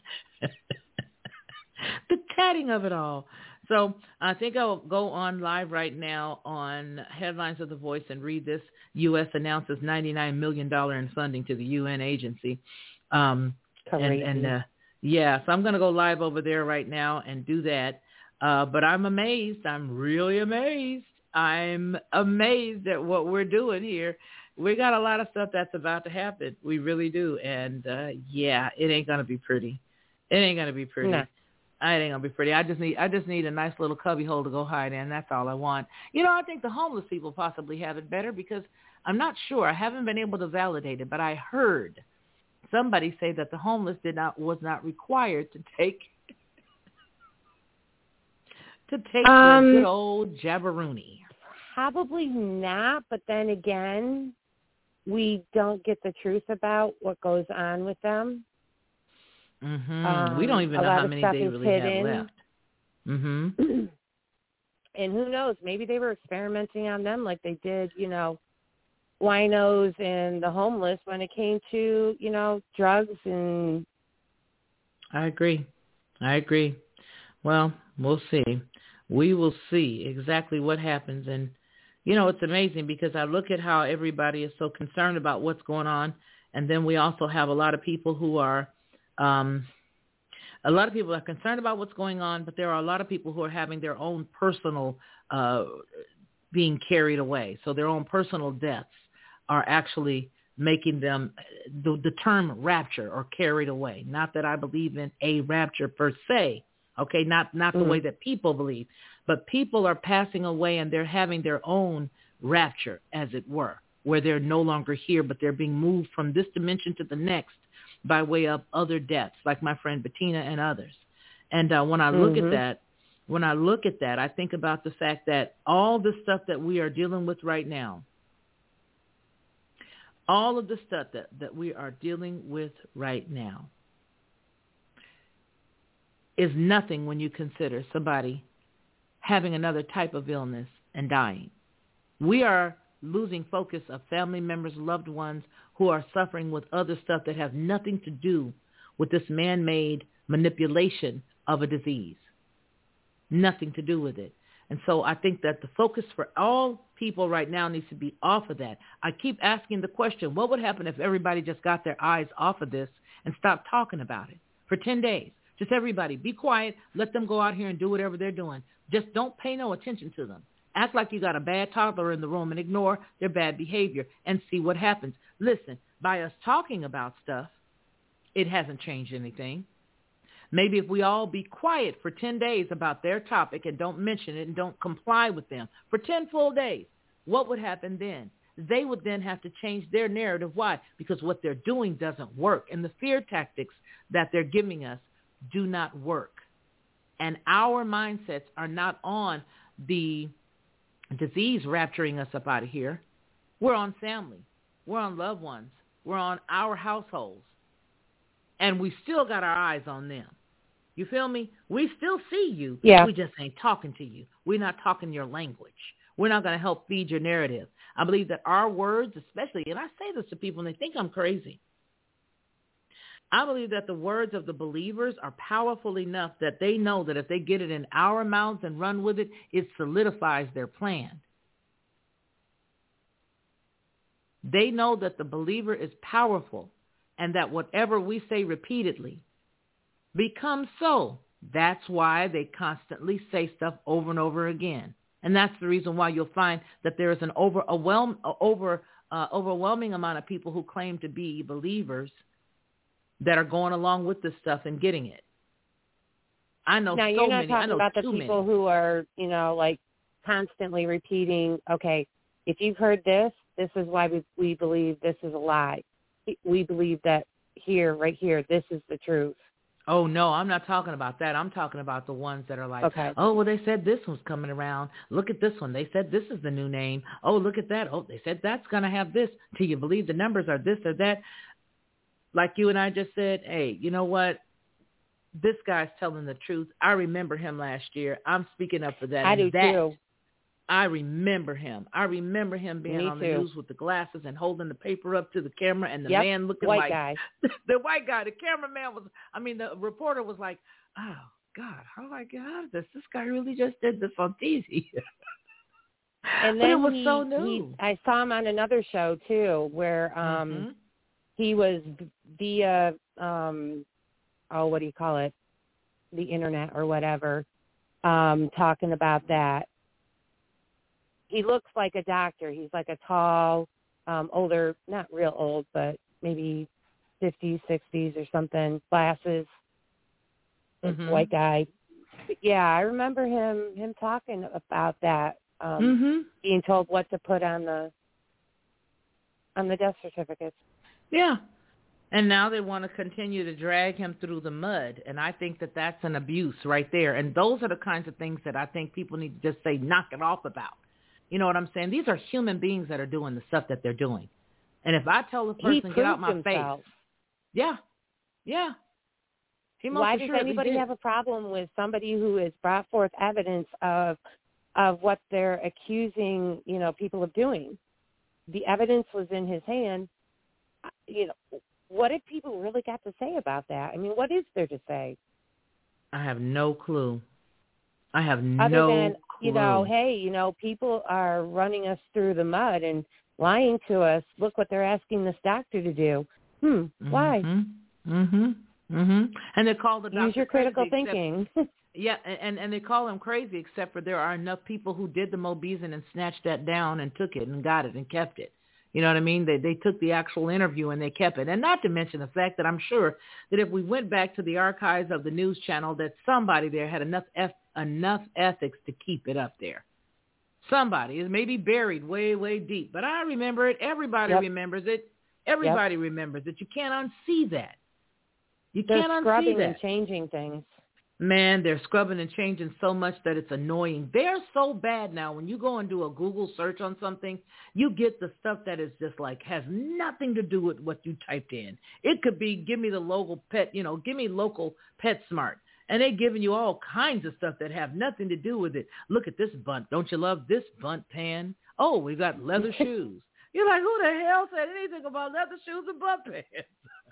The tatting of it all. So I think I'll go on live right now on Headlines of the Voice and read this. U.S. announces $99 million in funding to the UN agency. So I'm going to go live over there right now and do that. But I'm amazed. I'm really amazed. I'm amazed at what we're doing here. We got a lot of stuff that's about to happen. We really do. And, yeah, it ain't going to be pretty. It ain't going to be pretty.
No.
It ain't going to be pretty. I just need a nice little cubby hole to go hide in. That's all I want. You know, I think the homeless people possibly have it better because I'm not sure. I haven't been able to validate it, but I heard somebody say that the homeless was not required to take the good old jabberoonie.
Probably not, but then again, we don't get the truth about what goes on with them.
Mm-hmm. We don't even know how many they really have left. Mm-hmm.
And who knows? Maybe they were experimenting on them like they did, you know, winos and the homeless when it came to, you know, drugs and...
I agree. Well, we'll see. We will see exactly what happens. And, you know, it's amazing because I look at how everybody is so concerned about what's going on. And then we also have a lot of people who are, concerned about what's going on, but there are a lot of people who are having their own personal being carried away. So their own personal deaths are actually making them the term rapture or carried away. Not that I believe in a rapture per se. Okay, not the way that people believe, but people are passing away and they're having their own rapture, as it were, where they're no longer here, but they're being moved from this dimension to the next by way of other deaths, like my friend Bettina and others. And when I look at that, I think about the fact that all the stuff that we are dealing with right now, all of the stuff that we are dealing with right now, is nothing when you consider somebody having another type of illness and dying. We are losing focus of family members, loved ones who are suffering with other stuff that have nothing to do with this man-made manipulation of a disease. Nothing to do with it. And so I think that the focus for all people right now needs to be off of that. I keep asking the question, what would happen if everybody just got their eyes off of this and stopped talking about it for 10 days? Just everybody, be quiet. Let them go out here and do whatever they're doing. Just don't pay no attention to them. Act like you got a bad toddler in the room and ignore their bad behavior and see what happens. Listen, by us talking about stuff, it hasn't changed anything. Maybe if we all be quiet for 10 days about their topic and don't mention it and don't comply with them for 10 full days, what would happen then? They would then have to change their narrative. Why? Because what they're doing doesn't work. And the fear tactics that they're giving us do not work. And our mindsets are not on the disease rapturing us up out of here. We're on family. We're on loved ones. We're on our households. And we still got our eyes on them. You feel me? We still see you.
Yeah.
We just ain't talking to you. We're not talking your language. We're not going to help feed your narrative. I believe that our words, especially, and I say this to people and they think I'm crazy, I believe that the words of the believers are powerful enough that they know that if they get it in our mouths and run with it, it solidifies their plan. They know that the believer is powerful and that whatever we say repeatedly becomes so. That's why they constantly say stuff over and over again. And that's the reason why you'll find that there is an overwhelming amount of people who claim to be believers that are going along with this stuff and getting it. I know
now,
so
you're not
many.
talking
I know
about the
too
people
many.
who are, you know, like constantly repeating, okay, if you've heard this, this is why we believe this is a lie. We believe that here, right here, this is the truth.
Oh, no, I'm not talking about that. I'm talking about the ones that are like,
okay.
Oh, well, they said this one's coming around. Look at this one. They said this is the new name. Oh, look at that. Oh, they said that's going to have this. Do you believe the numbers are this or that? Like you and I just said, hey, you know what? This guy's telling the truth. I remember him last year. I'm speaking up for that.
I do too.
I remember him. I remember him being
Me
on the
too.
news with the glasses and holding the paper up to the camera and the
Yep,
man looking
white
like
guy.
the white guy. The cameraman was, the reporter was like, oh, God, how do I get out of this? This guy really just did this on TV.
And
but
then
it was so new.
I saw him on another show too where he was via, what do you call it, the internet or whatever, talking about that. He looks like a doctor. He's like a tall, older, not real old, but maybe 50s, 60s or something, glasses, white guy. But yeah, I remember him talking about that, being told what to put on the death certificates.
Yeah. And now they want to continue to drag him through the mud. And I think that that's an abuse right there. And those are the kinds of things that I think people need to just say, knock it off about. You know what I'm saying? These are human beings that are doing the stuff that they're doing. And if I tell the person, get out my face. Yeah.
Why does anybody have a problem with somebody who has brought forth evidence of what they're accusing, people of doing? The evidence was in his hand. What did people really got to say about that? I mean, what is there to say?
I have no clue.
Other than, hey, people are running us through the mud and lying to us. Look what they're asking this doctor to do. Why?
And they call the doctor
use your critical thinking.
Yeah, and they call him crazy, except for there are enough people who did the Mobeesin and snatched that down and took it and got it and kept it. You know what I mean? They took the actual interview and they kept it. And not to mention the fact that I'm sure that if we went back to the archives of the news channel, that somebody there had enough ethics to keep it up there. Somebody is maybe buried way, way deep. But I remember it. Everybody remembers it. Everybody remembers it. You can't unsee that. You can't unsee that.
They're scrubbing and changing things.
Man, they're scrubbing and changing so much that it's annoying. They're so bad now. When you go and do a Google search on something, you get the stuff that is just like has nothing to do with what you typed in. It could be, give me the local pet, give me local PetSmart. And they're giving you all kinds of stuff that have nothing to do with it. Look at this bunt. Don't you love this bunt pan? Oh, we got leather shoes. You're like, who the hell said anything about leather shoes and butt pants?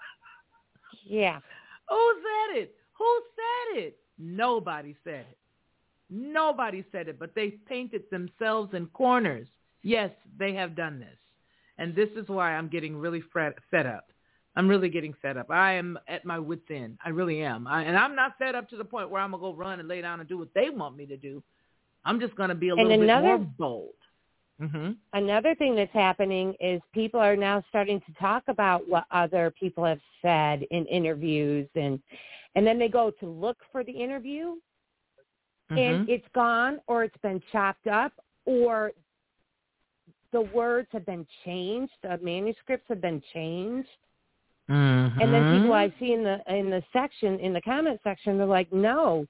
Yeah.
Who said it? Who said it? Nobody said it. Nobody said it, but they painted themselves in corners. Yes, they have done this. And this is why I'm getting really fed up. I'm really getting fed up. I am at my wit's end. I really am. And I'm not fed up to the point where I'm going to go run and lay down and do what they want me to do. I'm just going to be a little bit more bold.
Another thing that's happening is people are now starting to talk about what other people have said in interviews, and then they go to look for the interview, and it's gone, or it's been chopped up, or the words have been changed, the manuscripts have been changed. And then people I see in the comment section, they're like, no.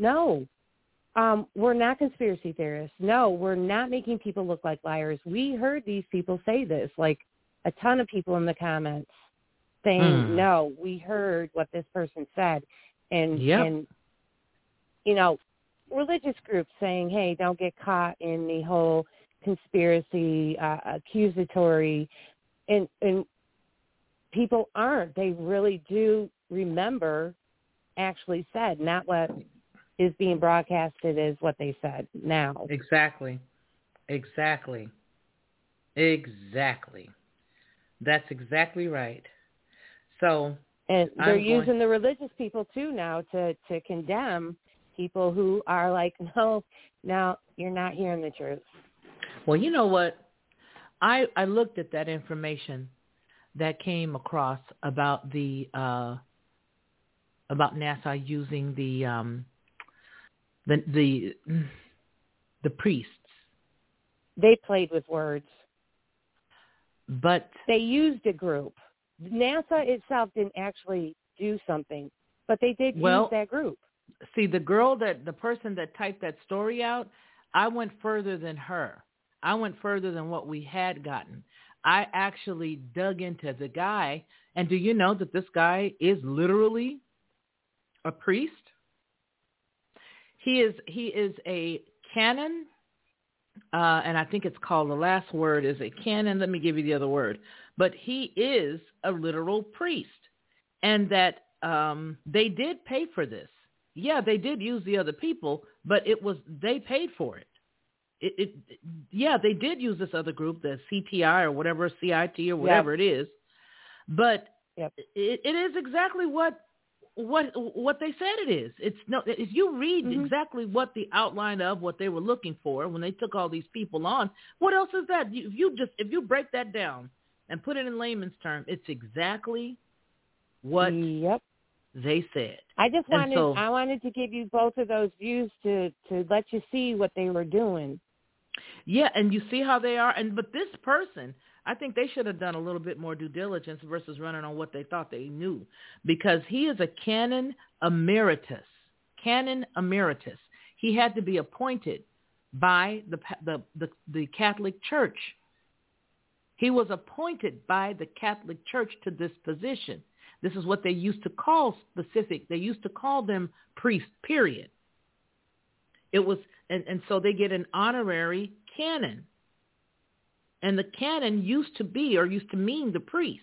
We're not conspiracy theorists. No, we're not making people look like liars. We heard these people say this, like a ton of people in the comments saying, no, we heard what this person said. And religious groups saying, hey, don't get caught in the whole conspiracy, accusatory. And people aren't. They really do remember actually said, not what is being broadcasted as what they said now. Exactly.
That's exactly right. So,
and they're using the religious people too now to condemn people who are like, no, you're not hearing the truth.
Well, you know what? I looked at that information that came across about the about NASA using the priests.
They played with words.
But
they used a group. NASA itself didn't actually do something, but they did use that group.
See, the person that typed that story out, I went further than her. I went further than what we had gotten. I actually dug into the guy, and do you know that this guy is literally a priest? He is a canon, and I think it's called, the last word is a canon. Let me give you the other word. But he is a literal priest, and that they did pay for this. Yeah, they did use the other people, but they paid for it. They did use this other group, the CTI or whatever, CIT or whatever it is. But it is exactly what what they said it is. It's no. If you read exactly what the outline of what they were looking for when they took all these people on, what else is that? If you break that down and put it in layman's terms, it's exactly what they said.
I wanted to give you both of those views to let you see what they were doing.
Yeah, and you see how they are. But this person, I think they should have done a little bit more due diligence versus running on what they thought they knew, because he is a canon emeritus. Canon emeritus. He had to be appointed by the Catholic Church. He was appointed by the Catholic Church to this position. This is what they used to call specific. They used to call them priests, period. It was, and so they get an honorary canon. And the canon used to mean the priest.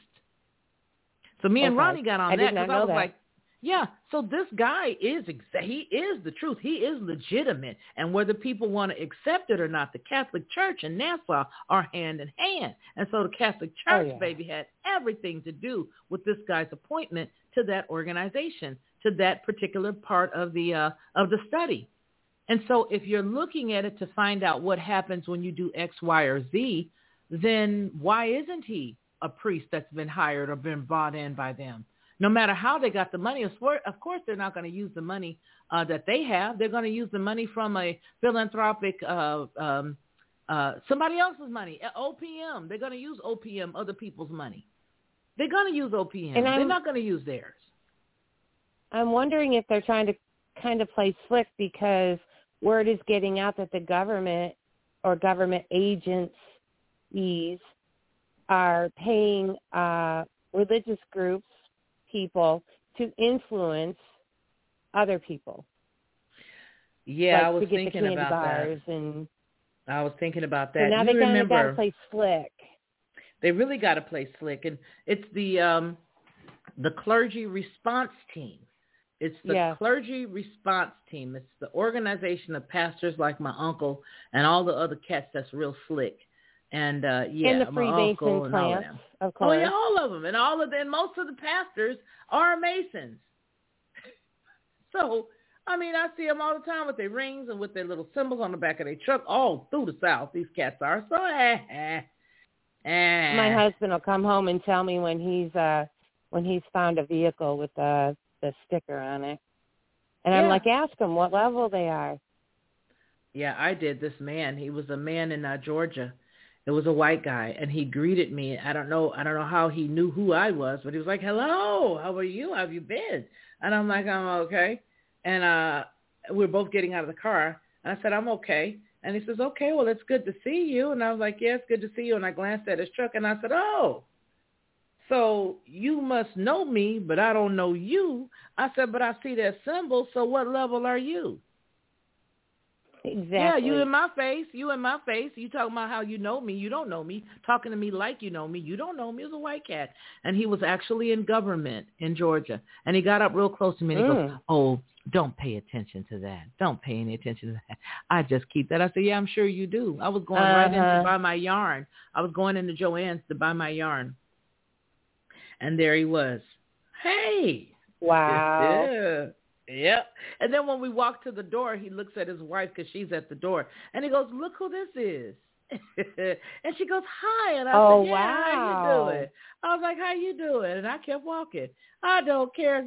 So me and Ronnie got on that because I was like, yeah, so this guy he is the truth. He is legitimate. And whether people want to accept it or not, the Catholic Church and Nassau are hand in hand. And so the Catholic Church, baby, had everything to do with this guy's appointment to that organization, to that particular part of the study. And so if you're looking at it to find out what happens when you do X, Y, or Z, then why isn't he a priest that's been hired or been brought in by them? No matter how they got the money, of course they're not going to use the money that they have. They're going to use the money from a philanthropic, somebody else's money, OPM. They're going to use OPM, other people's money. They're going to use OPM. They're not going to use theirs.
I'm wondering if they're trying to kind of play slick because word is getting out that the government or government agencies are paying religious groups, people, to influence other people.
Yeah,
like
I was
to get
thinking
the
about
bars
that.
And
I was thinking about that.
So now they kind of got to play slick.
They really got to play slick, and it's the clergy response team. It's the clergy response team. It's the organization of pastors like my uncle and all the other cats that's real slick. And
and the Freemason plants, of course.
Oh yeah, all of them, and most of the pastors are Masons. So I mean, I see them all the time with their rings and with their little symbols on the back of their truck, all through the South. These cats are so.
My husband will come home and tell me when he's found a vehicle with the sticker on it, and I'm like, ask him what level they are.
Yeah, I did. This man, he was a man in Georgia. It was a white guy, and he greeted me. I don't know how he knew who I was, but he was like, "Hello, how are you? How have you been?" And I'm like, "I'm okay." And we're both getting out of the car, and I said, "I'm okay." And he says, "Okay, well, it's good to see you." And I was like, "Yeah, it's good to see you." And I glanced at his truck, and I said, "Oh, so you must know me, but I don't know you." I said, "But I see that symbol, so what level are you?"
Exactly.
Yeah, you in my face. You talking about how you know me. You don't know me. Talking to me like you know me. You don't know me. It was a white cat. And he was actually in government in Georgia. And he got up real close to me and he goes, "Oh, don't pay attention to that. Don't pay any attention to that. I just keep that." I said, "Yeah, I'm sure you do." I was going right in to buy my yarn. I was going into Joann's to buy my yarn. And there he was. Hey.
Wow.
Yeah. Yep. And then when we walk to the door, he looks at his wife because she's at the door. And he goes, "Look who this is." And she goes, "Hi." And I said, "Yeah,
wow.
How you doing?" I was like, "How you doing?" And I kept walking. I don't care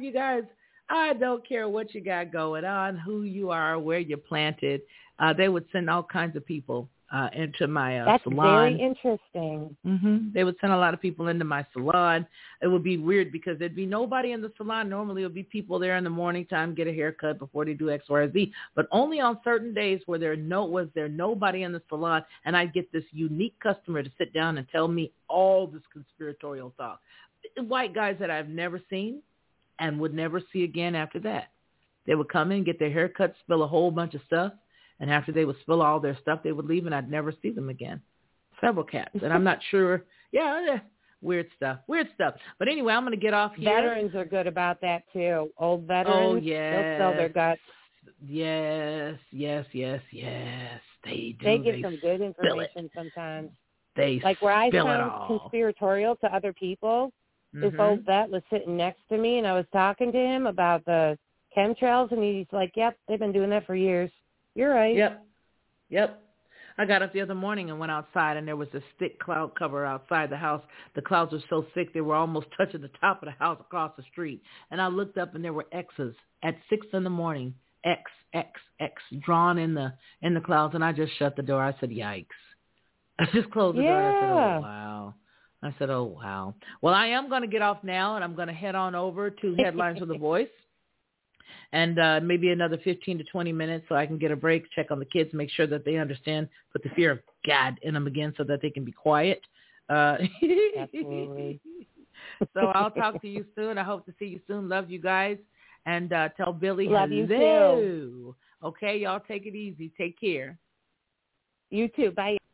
what you got going on, who you are, where you're planted. They would send all kinds of people into my salon.
That's very interesting.
They would send a lot of people into my salon. It would be weird because there'd be nobody in the salon. Normally it would be people there in the morning time, get a haircut before they do X, Y, or Z. But only on certain days where there nobody in the salon, and I'd get this unique customer to sit down and tell me all this conspiratorial talk. White guys that I've never seen and would never see again after that. They would come in, get their haircut, spill a whole bunch of stuff. And after they would spill all their stuff, they would leave, and I'd never see them again. Several cats. And I'm not sure. Yeah, weird stuff. But anyway, I'm going to get off here.
Veterans are good about that, too. Old veterans,
oh, yes.
They'll sell their guts.
Yes. They do.
They give some good information sometimes.
They
like where I
spill
sound
it all.
conspiratorial to other people, This old vet was sitting next to me, and I was talking to him about the chemtrails, and he's like, yep, they've been doing that for years. You're right.
Yep. I got up the other morning and went outside, and there was this thick cloud cover outside the house. The clouds were so thick they were almost touching the top of the house across the street. And I looked up, and there were X's at 6 a.m. X, drawn in the clouds, and I just shut the door. I said, yikes. I just closed the door, and I said, oh, wow. Well, I am going to get off now, and I'm going to head on over to Headlines with the Voice. And maybe another 15 to 20 minutes so I can get a break, check on the kids, make sure that they understand, put the fear of God in them again so that they can be quiet.
Absolutely.
So I'll talk to you soon. I hope to see you soon. Love you guys. And tell Billy
Love
hello.
You too.
Okay, y'all take it easy. Take care.
You too. Bye.